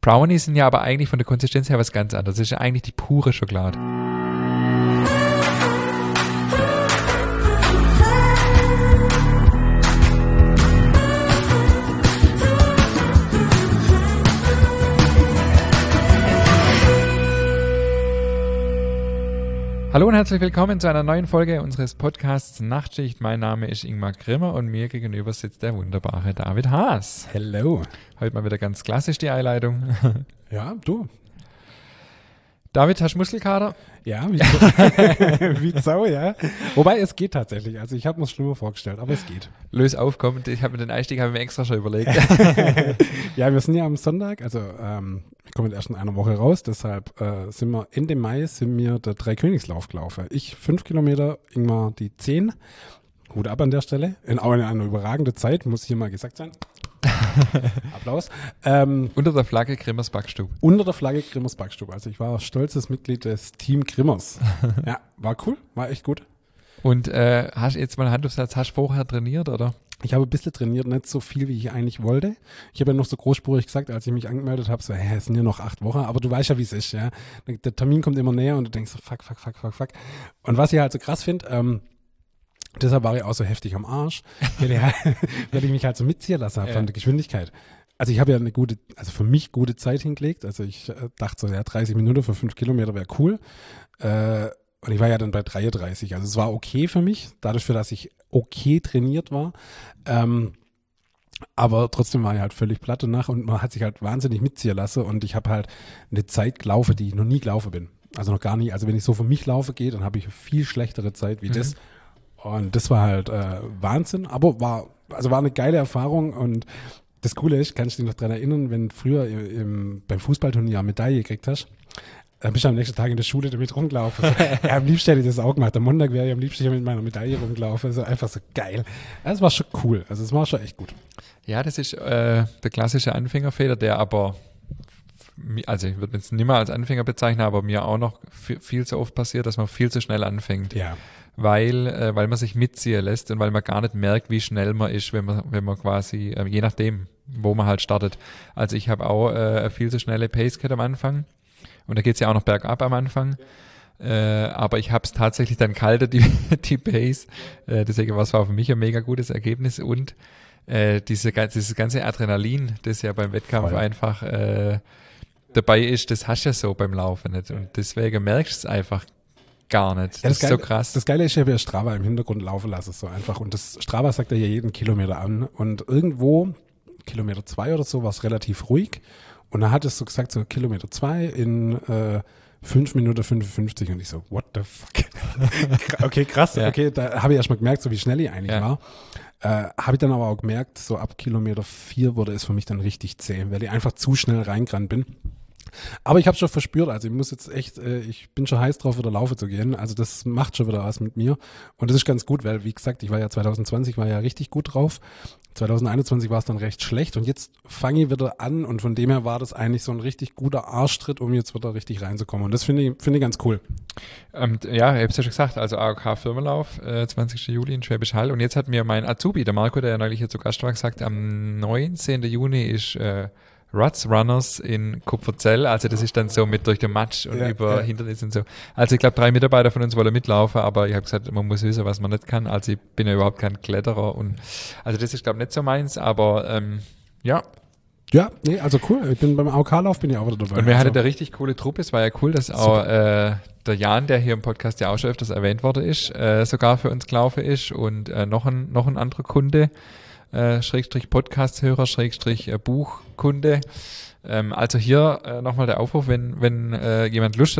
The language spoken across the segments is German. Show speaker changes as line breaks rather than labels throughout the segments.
Brownies sind ja aber eigentlich von der Konsistenz her was ganz anderes. Das ist ja eigentlich die pure Schokolade. Hallo und herzlich willkommen zu einer neuen Folge unseres Podcasts Nachtschicht. Mein Name ist Ingmar Grimmer und mir gegenüber sitzt der wunderbare David Haas.
Hello.
Heute mal wieder ganz klassisch die Einleitung.
Ja, du.
David, hast du Muskelkater?
Ja, wie Sau, ja. Wobei, es geht tatsächlich. Also ich habe mir es schlimmer vorgestellt, aber es geht.
Löse auf, kommt. Ich habe mir den Einstieg extra schon überlegt.
Ja, wir sind ja am Sonntag, also wir kommen erst in einer Woche raus, deshalb sind wir Ende Mai der Dreikönigslauf gelaufen. Ich 5 Kilometer, Ingmar die 10. Hut ab an der Stelle. In einer überragende Zeit, muss hier mal gesagt sein. Applaus.
Unter der Flagge Grimmers Backstube.
Unter der Flagge Grimmers Backstube. Also ich war stolzes Mitglied des Team Grimmers. Ja, war cool, war echt gut.
Und hast du jetzt mal Hand aufs Herz, hast du vorher trainiert, oder?
Ich habe ein bisschen trainiert, nicht so viel, wie ich eigentlich wollte. Ich habe ja noch so großspurig gesagt, als ich mich angemeldet habe, so, es sind ja noch 8 Wochen, aber du weißt ja, wie es ist, ja. Der Termin kommt immer näher und du denkst so, fuck. Und was ich halt so krass finde, deshalb war ich auch so heftig am Arsch, weil ich mich halt so mitziehen lassen habe von der Geschwindigkeit. Also ich habe ja für mich gute Zeit hingelegt. Also ich dachte so, ja, 30 Minuten für 5 Kilometer wäre cool. Und ich war ja dann bei 33. Also es war okay für mich, dadurch, dass ich okay trainiert war. Aber trotzdem war ich halt völlig platt danach und man hat sich halt wahnsinnig mitziehen lassen. Und ich habe halt eine Zeit gelaufen, die ich noch nie gelaufen bin. Also noch gar nie. Also wenn ich so für mich laufe gehe, dann habe ich eine viel schlechtere Zeit wie das. Und das war halt Wahnsinn, aber war eine geile Erfahrung und das Coole ist, kannst du dich noch daran erinnern, wenn du früher beim Fußballturnier eine Medaille gekriegt hast, dann bist du am nächsten Tag in der Schule damit rumgelaufen. So, ja, am liebsten hätte ich das auch gemacht. Am Montag wäre ich am liebsten mit meiner Medaille rumgelaufen. Also einfach so geil. Das war schon cool. Also es war schon echt gut.
Ja, das ist der klassische Anfängerfehler, der aber, also ich würde es nicht mehr als Anfänger bezeichnen, aber mir auch noch viel zu oft passiert, dass man viel zu schnell anfängt.
Ja.
Weil man sich mitziehen lässt und weil man gar nicht merkt, wie schnell man ist, wenn man quasi, je nachdem, wo man halt startet. Also ich habe auch eine viel zu schnelle Pace-Cut am Anfang und da geht's ja auch noch bergab am Anfang. Aber ich habe es tatsächlich dann kalter, die Pace. Deswegen war es für mich ein mega gutes Ergebnis und dieses ganze Adrenalin, das ja beim Wettkampf einfach dabei ist, das hast du ja so beim Laufen nicht. Und deswegen merkst du es einfach gar nicht.
Ja,
das ist so krass.
Das Geile ist, ich habe ja Strava im Hintergrund laufen lassen, so einfach. Und das Strava sagt ja jeden Kilometer an. Und irgendwo, Kilometer 2 oder so, war es relativ ruhig. Und da hat es so gesagt, so Kilometer 2 in 5 Minuten 55. Und ich so, what the fuck? Okay, krass. Ja. Okay, da habe ich erst mal gemerkt, so wie schnell ich eigentlich war. Habe ich dann aber auch gemerkt, so ab Kilometer 4 wurde es für mich dann richtig zäh, weil ich einfach zu schnell reingerannt bin. Aber ich habe schon verspürt, also ich muss jetzt echt, ich bin schon heiß drauf, wieder laufen zu gehen. Also das macht schon wieder was mit mir. Und das ist ganz gut, weil wie gesagt, ich war ja 2020 richtig gut drauf. 2021 war es dann recht schlecht und jetzt fange ich wieder an und von dem her war das eigentlich so ein richtig guter Arschtritt, um jetzt wieder richtig reinzukommen. Und das finde ich ganz cool.
Ja, ich habe es ja schon gesagt, also AOK Firmenlauf, 20. Juli in Schwäbisch Hall. Und jetzt hat mir mein Azubi, der Marco, der ja neulich hier zu Gast war, gesagt, am 19. Juni ist Ruts Runners in Kupferzell, also das ist dann so mit durch den Matsch und über Hindernisse und so. Also ich glaube, 3 Mitarbeiter von uns wollen mitlaufen, aber ich habe gesagt, man muss wissen, was man nicht kann. Also ich bin ja überhaupt kein Kletterer und also das ist glaube ich nicht so meins, aber ja.
Ja, nee, also cool. Ich bin beim AOK-Lauf bin ich auch wieder dabei.
Und wir hatten eine richtig coole Truppe. Es war ja cool, dass auch der Jan, der hier im Podcast ja auch schon öfters erwähnt worden ist, sogar für uns gelaufen ist und noch ein anderer Kunde. Schrägstrich Podcast-Hörer, Schrägstrich Buchkunde. Also hier nochmal der Aufruf, wenn jemand Lust hat,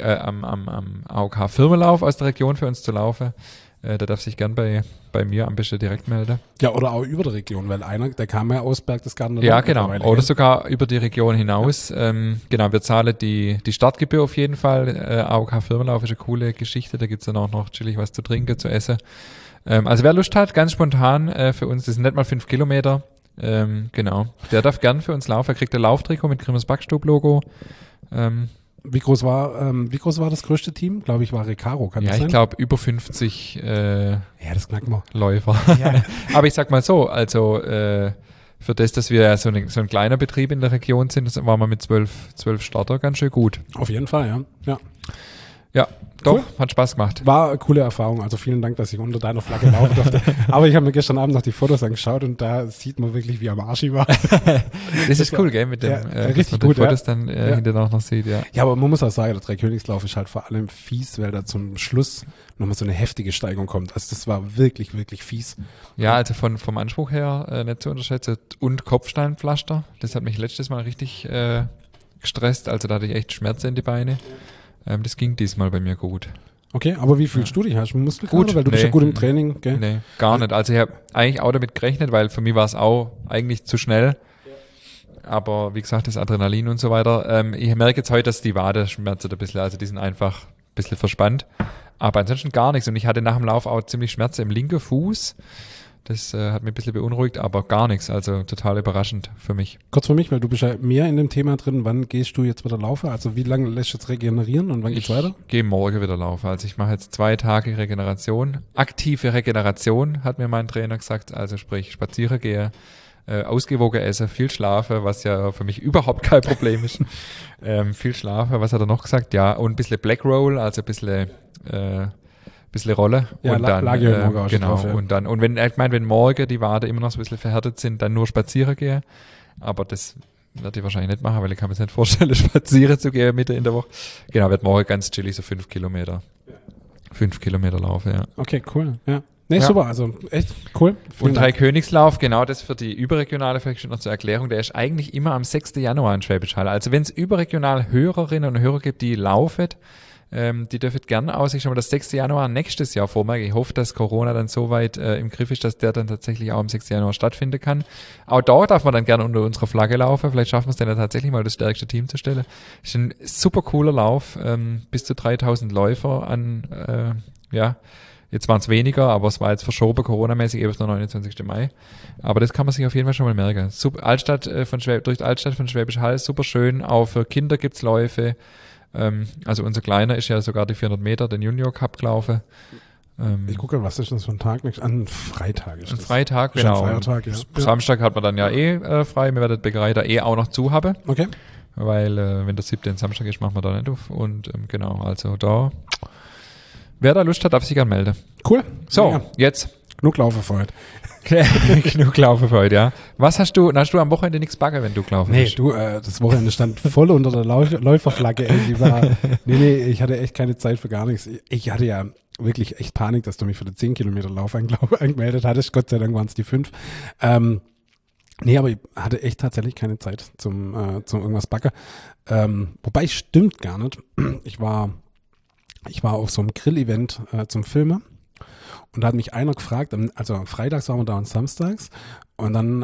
am AOK-Firmenlauf aus der Region für uns zu laufen, der darf sich gern bei mir am besten direkt melden. Ja,
oder auch über der Region, weil einer, der kam ja aus Berchtesgaden.
Ja, genau. Oder sogar über die Region hinaus. Ja. Genau, wir zahlen die Startgebühr auf jeden Fall. AOK-Firmenlauf ist eine coole Geschichte, da gibt's dann auch noch chillig was zu trinken, zu essen. Also wer Lust hat, ganz spontan für uns, das sind nicht mal 5 Kilometer, genau, der darf gern für uns laufen, er kriegt ein Lauftrikot mit Grimmers Backstube-Logo.
Wie groß war das größte Team? Glaube ich, war Recaro, kann das sein?
Ja, ich glaube über 50
ja, das knacken wir.
Läufer. Ja. Aber ich sag mal so, also für das, dass wir ja so ein kleiner Betrieb in der Region sind, das waren wir mit 12 Starter ganz schön gut.
Auf jeden Fall, ja. Ja.
Ja, doch,
Cool.
hat Spaß gemacht.
War eine coole Erfahrung. Also vielen Dank, dass ich unter deiner Flagge laufen durfte. Aber ich habe mir gestern Abend noch die Fotos angeschaut und da sieht man wirklich, wie am Arsch ich war.
Das ist cool, gell, mit dem,
Ja,
dass
richtig
man die
gut,
Fotos
ja.
dann
Ja.
hinterher noch sieht, ja.
Ja, aber man muss auch sagen, der Dreikönigslauf ist halt vor allem fies, weil da zum Schluss nochmal so eine heftige Steigung kommt. Also das war wirklich, wirklich fies.
Ja, also vom Anspruch her nicht zu unterschätzen. Und Kopfsteinpflaster, das hat mich letztes Mal richtig gestresst, also da hatte ich echt Schmerzen in die Beine. Das ging diesmal bei mir gut.
Okay, aber wie fühlst du dich? Hast du Muskelkater?
Gut,
Weil du bist
nee.
ja gut im Training, gell?
Nee, gar nicht. Also ich habe eigentlich auch damit gerechnet, weil für mich war es auch eigentlich zu schnell. Aber wie gesagt, das Adrenalin und so weiter. Ich merke jetzt heute, dass die Wade schmerzt ein bisschen. Also die sind einfach ein bisschen verspannt. Aber ansonsten gar nichts. Und ich hatte nach dem Lauf auch ziemlich Schmerzen im linken Fuß. Das hat mich ein bisschen beunruhigt, aber gar nichts. Also total überraschend für mich.
Kurz für mich, weil du bist ja mehr in dem Thema drin. Wann gehst du jetzt wieder laufen? Also wie lange lässt du jetzt regenerieren und wann geht's weiter?
Ich gehe morgen wieder laufen. Also ich mache jetzt 2 Tage Regeneration. Aktive Regeneration, hat mir mein Trainer gesagt. Also sprich, spazieren gehe, ausgewogen essen, viel schlafen, was ja für mich überhaupt kein Problem ist. Viel schlafen, was hat er noch gesagt? Ja, und ein bisschen Black Roll, also ein bisschen Rolle.
Ja,
und dann,
lag ja heute Morgen auch schon
genau,
drauf, ja.
und wenn morgen die Wade immer noch so ein bisschen verhärtet sind, dann nur spazieren gehen. Aber das werde ich wahrscheinlich nicht machen, weil ich kann mir das nicht vorstellen, spazieren zu gehen Mitte in der Woche. Genau, wird morgen ganz chillig so 5 Kilometer. 5 Kilometer laufen, ja.
Okay, cool. Ja. Nee,
Ja.
super. Also echt cool. Vielen
Und
Dank.
Dreikönigslauf, genau das für die überregionale, vielleicht noch zur Erklärung, der ist eigentlich immer am 6. Januar in Schwäbisch Hall. Also wenn es überregional Hörerinnen und Hörer gibt, die laufen, die dürfen gerne auch sich schon mal das 6. Januar nächstes Jahr vormerken. Ich hoffe, dass Corona dann so weit im Griff ist, dass der dann tatsächlich auch am 6. Januar stattfinden kann. Auch dort darf man dann gerne unter unserer Flagge laufen. Vielleicht schaffen wir es dann ja tatsächlich mal, das stärkste Team zu stellen. Ist ein super cooler Lauf, bis zu 3000 Läufer an, jetzt waren es weniger, aber es war jetzt verschoben, Corona-mäßig, eben der 29. Mai. Aber das kann man sich auf jeden Fall schon mal merken. Super, durch die Altstadt von Schwäbisch Hall, super schön. Auch für Kinder gibt's Läufe. Also unser Kleiner ist ja sogar die 400 Meter, den Junior Cup gelaufen.
Ich gucke, was ist das für ein Tag? An Freitag ist
Ein
das.
Freitag,
Ist
genau.
ein Feiertag, ja.
Samstag hat man dann ja frei. Wir werden die Bäckerei da auch noch zu haben.
Okay.
Weil wenn der 7. Samstag ist, machen wir da nicht auf. Und genau, also da, wer da Lust hat, darf sich gerne melden.
Cool.
So,
Ja,
jetzt
genug Laufen für heute.
genug laufen für heute, ja. Was hast du am Wochenende nichts backen, wenn du gelaufen
Nee,
bist?
du, das Wochenende stand voll unter der Läuferflagge. Ey, ich hatte echt keine Zeit für gar nichts. Ich hatte ja wirklich echt Panik, dass du mich für den 10 Kilometer Lauf angemeldet hattest. Gott sei Dank waren es die 5. Nee, aber ich hatte echt tatsächlich keine Zeit zum irgendwas backen. Wobei, stimmt gar nicht. Ich war auf so einem Grill-Event zum Filmen. Und da hat mich einer gefragt, also freitags waren wir da und samstags. Und dann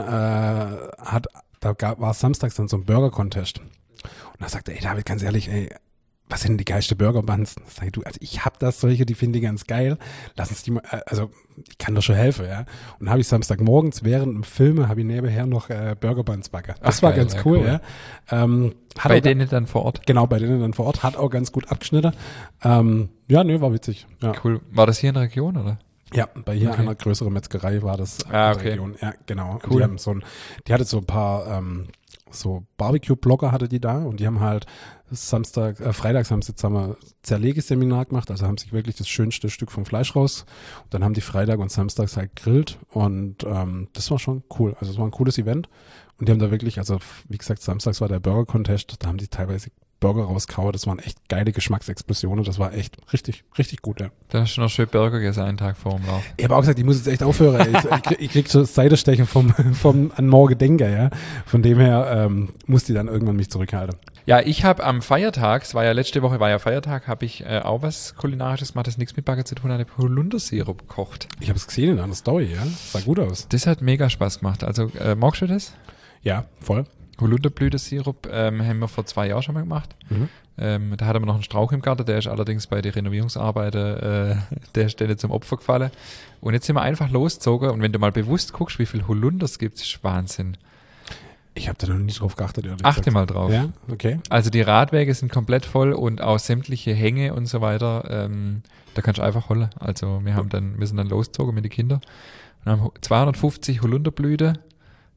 war samstags dann so ein Burger-Contest. Und da sagte er, ey David, ganz ehrlich, ey, was sind denn die geilste Burger-Buns? Sag ich, du, also ich hab das solche, die finde ich ganz geil. Lass uns die mal, also ich kann doch schon helfen, ja. Und habe ich Samstagmorgens während dem Filme, habe ich nebenher noch Burger-Buns backen. Das
Ach,
war
geil,
ganz
ja,
cool,
cool.
ja.
Bei denen dann vor Ort?
Genau, bei denen dann vor Ort. Hat auch ganz gut abgeschnitten. Ja, nö, war witzig. Ja.
Cool. War das hier in der Region, oder?
Ja, bei hier
Okay.
einer größeren Metzgerei war das in
Ah,
der
okay.
Region. Ja, genau. Und
Cool.
Die haben die hatte so ein paar so Barbecue-Blogger hatte die da und die haben halt freitags haben sie jetzt Zerlegeseminar gemacht, also haben sich wirklich das schönste Stück vom Fleisch raus und dann haben die Freitag und Samstags halt grillt und das war schon cool. Also es war ein cooles Event und die haben da wirklich, also wie gesagt, samstags war der Burger-Contest, da haben die teilweise Burger rausgehauen, das waren echt geile Geschmacksexplosionen, das war echt richtig, richtig gut, ja.
Dann hast du noch schön Burger gegessen, einen Tag vor dem Lauf.
Ich habe auch gesagt, ich muss jetzt echt aufhören. Ich krieg schon Seitenstecher vom an morgen denke, ja. Von dem her muss die dann irgendwann mich zurückhalten.
Ja, ich habe am Feiertag, letzte Woche war ja Feiertag, habe ich auch was Kulinarisches gemacht, das nichts mit Backen zu tun hat, Holundersirup gekocht.
Ich habe es gesehen in einer Story, ja. Sah gut aus.
Das hat mega Spaß gemacht. Also, magst du das?
Ja, voll.
Holunderblütensirup haben wir vor 2 Jahren schon mal gemacht. Da hatten wir noch einen Strauch im Garten, der ist allerdings bei den Renovierungsarbeiten der Stelle zum Opfer gefallen. Und jetzt sind wir einfach losgezogen und wenn du mal bewusst guckst, wie viel Holunder es gibt, ist Wahnsinn.
Ich habe da noch nie drauf geachtet. ehrlich
Achte
gesagt.
mal drauf.
Ja, okay.
Also die Radwege sind komplett voll und auch sämtliche Hänge und so weiter, da kannst du einfach holen. Also wir sind dann losgezogen mit den Kindern und haben 250 Holunderblüten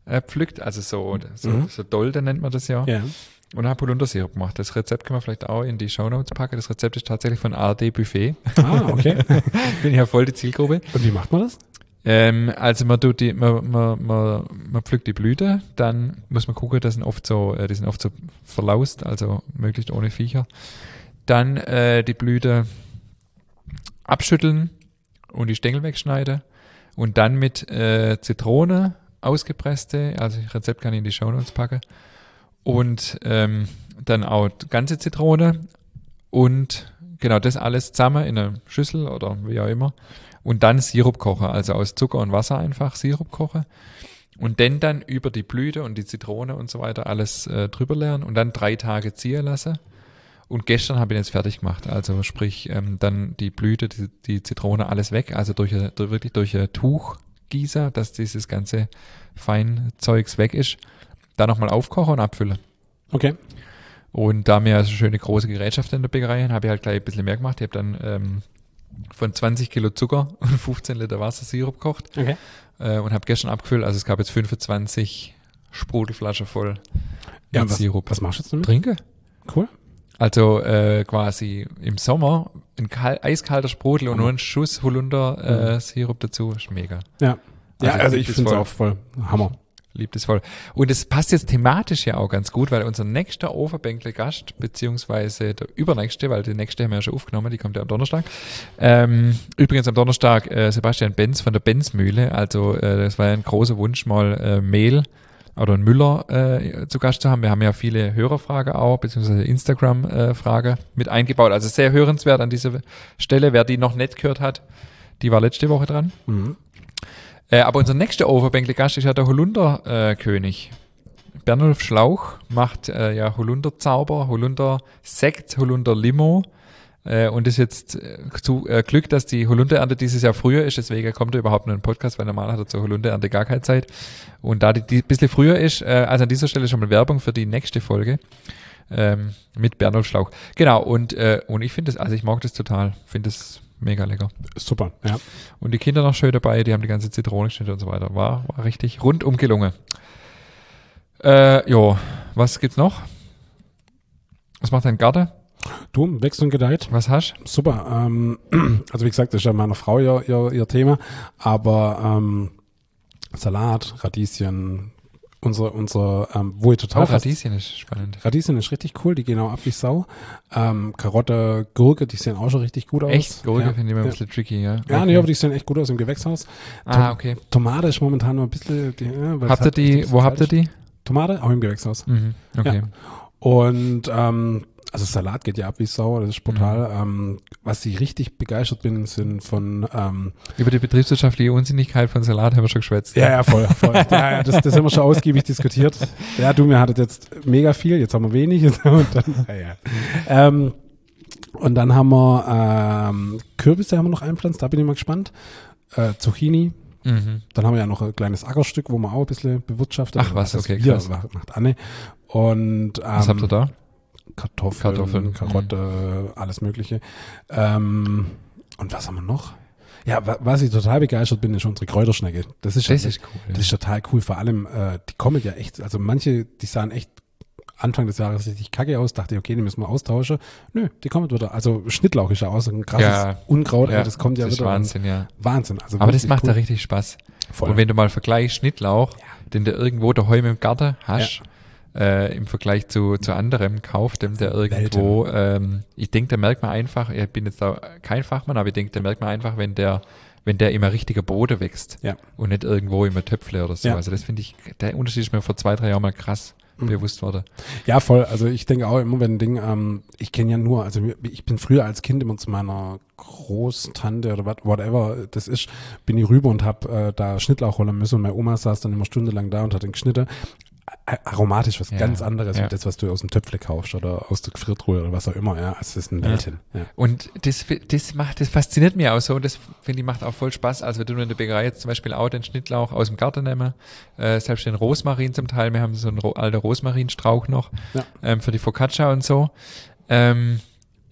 pflückt, also so Dolde nennt man das ja.
Ja.
Und habe Holundersirup gemacht. Das Rezept können wir vielleicht auch in die Shownotes packen. Das Rezept ist tatsächlich von ARD Buffet.
Ah, okay.
Bin ja voll die Zielgruppe.
Und wie macht man das?
Also man pflückt die Blüte, dann muss man gucken, die sind oft so verlaust, also möglichst ohne Viecher. Dann die Blüte abschütteln und die Stängel wegschneiden und dann mit Zitrone ausgepresste, also das Rezept kann ich in die Shownotes packen, und dann auch ganze Zitrone und genau das alles zusammen in einer Schüssel oder wie auch immer und dann Sirup kochen, also aus Zucker und Wasser einfach Sirup kochen und dann über die Blüte und die Zitrone und so weiter alles drüber leeren und dann 3 Tage ziehen lassen. Und gestern habe ich jetzt fertig gemacht, also sprich dann die Blüte, die Zitrone, alles weg, also wirklich durch ein Tuchgießer, dass dieses ganze Feinzeugs weg ist. Dann nochmal aufkochen und abfüllen.
Okay.
Und da wir also schöne große Gerätschaften in der Bäckerei haben, habe ich halt gleich ein bisschen mehr gemacht. Ich habe dann von 20 Kilo Zucker und 15 Liter Wasser Sirup gekocht.
Okay.
Und habe gestern abgefüllt, also es gab jetzt 25 Sprudelflaschen voll mit Sirup.
Was machst du jetzt damit?
Trinke.
Cool.
Also quasi im Sommer ein eiskalter Sprudel und nur ein Schuss Holunder Sirup dazu, ist mega.
Ja. Also ich finde es
voll.
auch voll Hammer.
Liebt es voll. Und es passt jetzt thematisch ja auch ganz gut, weil unser nächster Overbänkle-Gast, beziehungsweise der übernächste, weil die nächste haben wir ja schon aufgenommen, die kommt ja am Donnerstag. Übrigens am Donnerstag Sebastian Benz von der Benzmühle. Also das war ja ein großer Wunsch, mal Mehl oder einen Müller zu Gast zu haben. Wir haben ja viele Hörerfragen auch, beziehungsweise Instagram-Frage mit eingebaut. Also sehr hörenswert an dieser Stelle. Wer die noch nicht gehört hat, die war letzte Woche dran.
Mhm.
Aber unser nächster Overbänkle-Gast ist ja der Holunder-König. Bernulf Schlauch macht ja Holunder-Zauber, Holunder-Sekt, Holunder-Limo. Und ist jetzt Glück, dass die Holunderernte dieses Jahr früher ist. Deswegen kommt er überhaupt nur in den Podcast, weil normal hat er zur Holunderernte gar keine Zeit. Und da die ein bisschen früher ist, also an dieser Stelle schon mal Werbung für die nächste Folge mit Bernulf Schlauch. Genau, und ich finde das, also ich mag das total, finde das mega lecker.
Super, ja.
Und die Kinder noch schön dabei, die haben die ganze Zitrone geschnitten und so weiter. War richtig rundum gelungen. Was gibt's noch? Was macht dein Garten?
Du, wächst und gedeiht.
Was hast du?
Super. Also wie gesagt, das ist ja meiner Frau ihr Thema, aber Salat, Radieschen, wo ich total
Radieschen ist spannend.
Radieschen ist richtig cool, die gehen auch ab wie Sau. Karotte, Gurke, die sehen auch schon richtig gut aus.
Echt? Gurke
ja.
finde ich immer ein bisschen tricky, ja.
Ja,
Okay.
nee, aber die sehen echt gut aus im Gewächshaus.
Okay.
Tomate ist momentan noch ein bisschen...
Wo habt ihr die?
Tomate? Auch im Gewächshaus.
Mhm. Okay.
Ja. Und also Salat geht ja ab wie Sau, das ist brutal. Was ich richtig begeistert bin, sind von...
Über die betriebswirtschaftliche Unsinnigkeit von Salat haben wir schon geschwätzt.
Ja, voll. Ja, das haben wir schon ausgiebig diskutiert. Ja, mir hattet jetzt mega viel, jetzt haben wir wenig. Und dann haben wir Kürbisse haben wir noch einpflanzt, da bin ich mal gespannt. Zucchini.
Mhm.
Dann haben wir ja noch ein kleines Ackerstück, wo wir auch ein bisschen bewirtschaftet.
Ach was, okay,
krass.
krass.
Macht Anne. Und
Was habt ihr da?
Kartoffeln, Karotte, alles Mögliche. Und was haben wir noch? Ja, was ich total begeistert bin, ist unsere Kräuterschnecke. Das ist
cool.
Das ist total cool. Vor allem, die kommen ja echt, also manche, die sahen echt Anfang des Jahres richtig kacke aus, dachte ich, okay, die müssen wir austauschen. Nö, die kommen wieder. Also Schnittlauch ist ja auch so ein krasses Unkraut, das kommt ja
das
wieder.
Ist Wahnsinn, ja.
Wahnsinn. Also
aber das macht
cool.
da richtig Spaß.
Voll.
Und wenn du mal vergleichst Schnittlauch, den du irgendwo daheim im Garten hast, im Vergleich zu anderem kauft, dem der irgendwo, ich denke, da merkt man einfach, ich bin jetzt da kein Fachmann, aber ich denke, da merkt man einfach, wenn der immer richtiger Boden wächst und nicht irgendwo immer Töpfle oder so.
Ja.
Also das finde ich, der Unterschied ist mir vor 2-3 Jahren mal krass bewusst worden.
Ja, voll. Also ich denke auch immer, wenn ein Ding, ich kenne ja nur, also ich bin früher als Kind immer zu meiner Großtante oder whatever das ist, bin ich rüber und habe da Schnittlauch holen müssen und meine Oma saß dann immer stundenlang da und hat den geschnitten. Aromatisch was ganz anderes wie das, was du aus dem Töpfle kaufst oder aus der Gefriertruhe oder was auch immer. Ja, es ist ein Welthin. Ja.
Und das fasziniert mich auch so und das finde ich macht auch voll Spaß. Also wenn du in der Bäckerei jetzt zum Beispiel auch den Schnittlauch aus dem Garten nehmen, selbst den Rosmarin zum Teil, wir haben so einen alten Rosmarinstrauch noch für die Focaccia und so.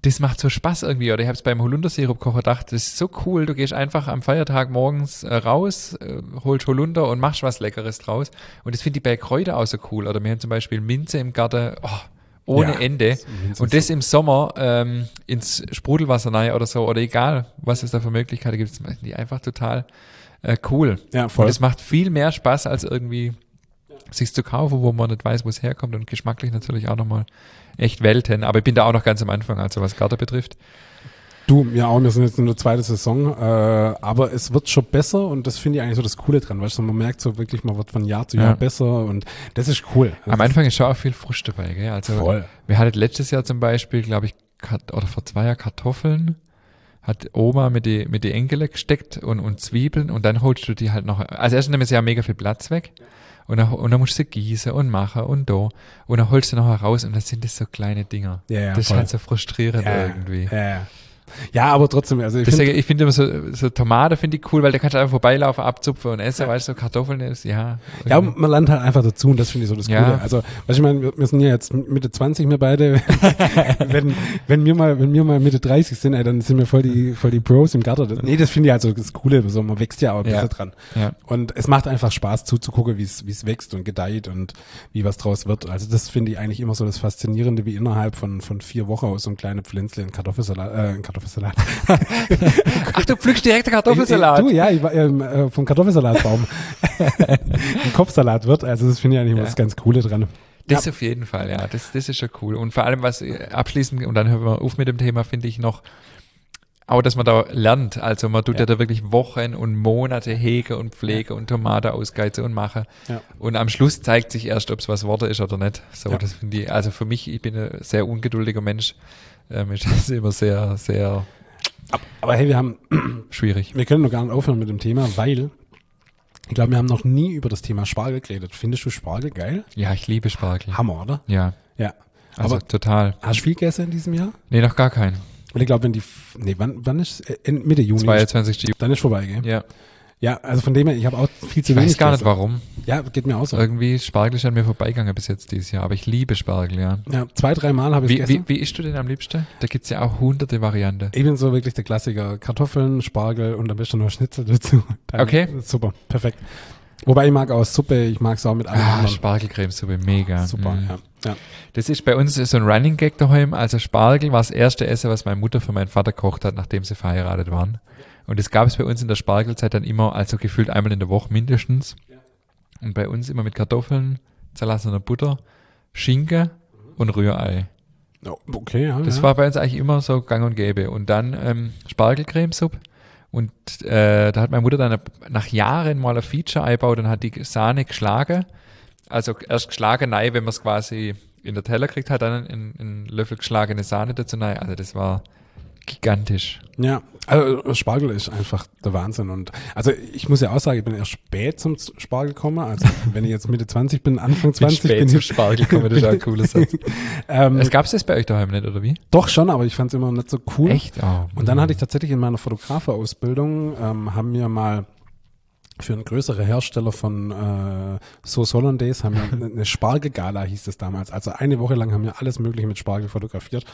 das macht so Spaß irgendwie. Oder ich habe es beim Holundersirup-Kocher gedacht, das ist so cool. Du gehst einfach am Feiertag morgens raus, holst Holunder und machst was Leckeres draus. Und das finde ich bei Kräuter auch so cool. Oder wir haben zum Beispiel Minze im Garten, ohne Ende. Und das im Sommer ins Sprudelwasser rein oder so. Oder egal, was es da für Möglichkeiten gibt. Das finde ich einfach total cool.
Ja, voll.
Und es macht viel mehr Spaß, als irgendwie sich zu kaufen, wo man nicht weiß, wo es herkommt. Und geschmacklich natürlich auch nochmal echt Welten. Aber ich bin da auch noch ganz am Anfang, also was Garten betrifft.
Du, ja auch, wir sind jetzt in der zweiten Saison, aber es wird schon besser und das finde ich eigentlich so das Coole dran, weißt du, man merkt so wirklich, man wird von Jahr zu Jahr besser und das ist cool.
Am Anfang ist schon auch viel Frust dabei, gell? Also
voll.
Wir hatten letztes Jahr zum Beispiel, glaube ich, oder vor 2 Jahren Kartoffeln, hat Oma mit die Enkele gesteckt und Zwiebeln und dann holst du die halt noch, also erst nimmt sie ja mega viel Platz weg. Und dann musst du gießen und machen und da. Und dann holst du noch raus und dann sind das so kleine Dinger.
Ja,
das ist
voll.
halt so frustrierend irgendwie.
Ja, aber trotzdem, also
ich finde immer so Tomate finde ich cool, weil da kannst du einfach vorbeilaufen, abzupfen und essen, weißt du, so Kartoffeln ist, ja.
Ja, man lernt halt einfach dazu und das finde ich so das Coole. Also, weißt du, ich meine, wir sind ja jetzt Mitte 20, wir beide. wenn wir mal Mitte 30 sind, dann sind wir voll die Pros im Garten. Das finde ich halt so das Coole, so, man wächst ja auch ein bisschen dran.
Ja.
Und es macht einfach Spaß zuzugucken, wie es wächst und gedeiht und wie was draus wird. Also das finde ich eigentlich immer so das Faszinierende, wie innerhalb von 4 Wochen aus so ein kleines Pflänzchen Kartoffelsalat.
Ach, du pflückst direkt den Kartoffelsalat.
Du, ja, ich war vom Kartoffelsalatbaum ein Kopfsalat wird. Also das finde ich eigentlich immer das ganz Coole dran.
Das auf jeden Fall, ja. Das ist schon cool. Und vor allem, was abschließend, und dann hören wir auf mit dem Thema, finde ich noch, auch, dass man da lernt. Also man tut ja da wirklich Wochen und Monate hege und pflege und Tomate ausgeizen und mache. Ja. Und am Schluss zeigt sich erst, ob es was Worte ist oder nicht. So, das finde ich, also für mich, ich bin ein sehr ungeduldiger Mensch, ist das immer sehr, sehr
aber hey, wir haben
schwierig.
Wir können noch gar nicht aufhören mit dem Thema, weil ich glaube, wir haben noch nie über das Thema Spargel geredet. Findest du Spargel geil?
Ja, ich liebe Spargel.
Hammer, oder?
Ja.
Ja.
Also aber total.
Hast du viel gegessen in diesem Jahr?
Nee, noch gar keinen.
Und ich glaube, wann ist Mitte Juni?
22. Juni.
Dann ist vorbei, gell?
Ja.
Ja, also von dem her, ich habe auch viel zu wenig.
Ich weiß gar nicht warum.
Ja, geht mir auch so.
Irgendwie Spargel ist an mir vorbeigegangen bis jetzt dieses Jahr, aber ich liebe Spargel, ja.
Ja, 2-3 Mal habe ich gegessen.
Wie isst du den am liebsten? Da gibt's ja auch hunderte Varianten.
Ich bin so wirklich der Klassiker. Kartoffeln, Spargel und am besten noch Schnitzel dazu.
Okay.
Super, perfekt. Wobei ich mag auch Suppe, ich mag es auch mit allem anderen.
Spargelcremesuppe, mega.
Super, ja.
Das ist bei uns so ein Running Gag daheim. Also Spargel war das erste Essen, was meine Mutter für meinen Vater gekocht hat, nachdem sie verheiratet waren. Und das gab es bei uns in der Spargelzeit dann immer, also gefühlt einmal in der Woche mindestens. Und bei uns immer mit Kartoffeln, zerlassener Butter, Schinken und Rührei.
Okay, ja.
Das war bei uns eigentlich immer so gang und gäbe. Und dann Spargelcremesuppe. Und da hat meine Mutter dann nach Jahren mal ein Feature eingebaut und hat die Sahne geschlagen. Also erst geschlagen rein, wenn man es quasi in der Teller kriegt, hat dann einen Löffel geschlagene Sahne dazu rein. Also das war gigantisch.
Ja, also Spargel ist einfach der Wahnsinn. Und also ich muss ja auch sagen, ich bin erst spät zum Spargel gekommen. Also wenn ich jetzt Mitte 20 bin, Anfang 20
bin
ich
zum Spargel gekommen, das ist auch ein cooler Satz. Gab es das bei euch daheim nicht, oder wie?
Doch schon, aber ich fand es immer nicht so cool.
Echt? Oh,
und dann hatte ich tatsächlich in meiner Fotografausbildung, haben wir mal für einen größeren Hersteller von Sauce Hollandaise haben wir eine Spargelgala, hieß es damals. Also eine Woche lang haben wir alles Mögliche mit Spargel fotografiert.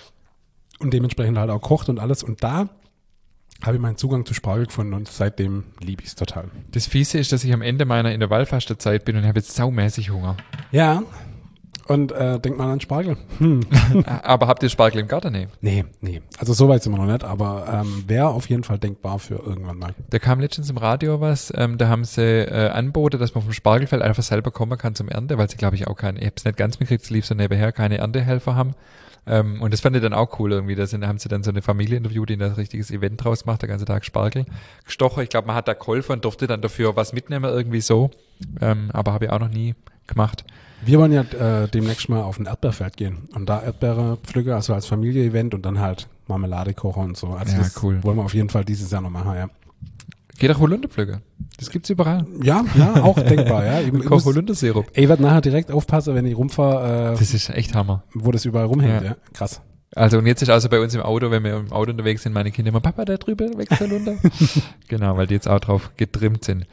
Und dementsprechend halt auch kocht und alles. Und da habe ich meinen Zugang zu Spargel gefunden und seitdem liebe ich es total.
Das Fiese ist, dass ich am Ende meiner Intervallfastenzeit bin und habe jetzt saumäßig Hunger.
Ja, und denk mal an Spargel.
Aber habt ihr Spargel im Garten?
Nee. Also so weit sind wir noch nicht, aber wäre auf jeden Fall denkbar für irgendwann mal.
Da kam letztens im Radio was, da haben sie angeboten, dass man vom Spargelfeld einfach selber kommen kann zum Ernte, weil sie, glaube ich, auch ich habe es nicht ganz mitgekriegt, es lief so nebenher, keine Erntehelfer haben. Und das fand ich dann auch cool irgendwie. Da haben sie dann so eine Familie interviewt, die ein richtiges Event draus macht, der ganze Tag Spargel gestochen. Ich glaube, man hat da geholfen und durfte dann dafür was mitnehmen, irgendwie so. Aber habe ich auch noch nie gemacht.
Wir wollen ja demnächst mal auf ein Erdbeerfeld gehen und da Erdbeere pflücken, also als Familie-Event und dann halt Marmelade kochen und so. Also
ja,
das
cool.
Wollen wir auf jeden Fall dieses Jahr noch machen, ja.
Geht auch Holunderpflücker. Das gibt's überall.
Ja, auch denkbar, ja. Ich
koche Holundersirup.
Ich werde nachher direkt aufpassen, wenn ich rumfahre.
Das ist echt Hammer.
Wo das überall rumhängt, ja. Krass.
Also und jetzt ist also bei uns im Auto, wenn wir im Auto unterwegs sind, meine Kinder immer, Papa, da drüben wächst Holunder. Genau, weil die jetzt auch drauf getrimmt sind.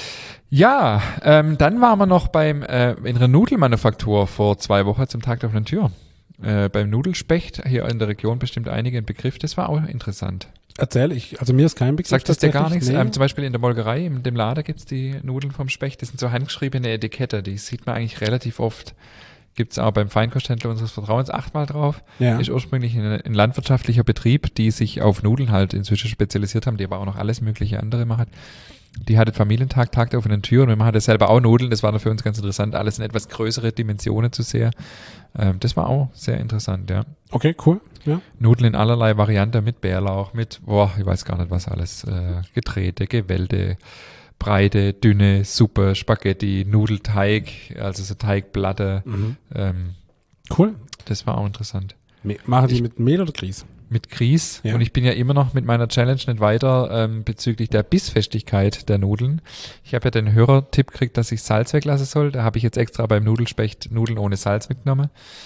Ja, dann waren wir noch in einer Nudelmanufaktur vor 2 Wochen zum Tag der offenen Tür. beim Nudelspecht, hier in der Region bestimmt einige ein Begriff, das war auch interessant.
Erzähl, also mir ist kein Begriff.
Sagt das dir gar nichts?
Nee.
Zum Beispiel in der Molkerei, in dem Lader gibt's die Nudeln vom Specht, das sind so handgeschriebene Etikette, die sieht man eigentlich relativ oft. Gibt's auch beim Feinkosthändler unseres Vertrauens, acht mal drauf.
Ja.
Ist ursprünglich ein landwirtschaftlicher Betrieb, die sich auf Nudeln halt inzwischen spezialisiert haben, die aber auch noch alles mögliche andere machen. Die hatte Familientag, Tag der offenen Tür, und wir hatte selber auch Nudeln, das war dann für uns ganz interessant, alles in etwas größere Dimensionen zu sehen. Das war auch sehr interessant, ja.
Okay, cool. Ja.
Nudeln in allerlei Varianten mit Bärlauch, mit, ich weiß gar nicht was alles, gedrehte, gewellte, breite, dünne Suppe, Spaghetti, Nudelteig, also so Teigplatte.
Cool.
Das war auch interessant.
Machen die mit Mehl oder Grieß?
Mit Grieß.
Ja.
Und ich bin ja immer noch mit meiner Challenge nicht weiter bezüglich der Bissfestigkeit der Nudeln. Ich habe ja den Hörertipp gekriegt, dass ich Salz weglassen soll. Da habe ich jetzt extra beim Nudelspecht Nudeln ohne Salz mitgenommen.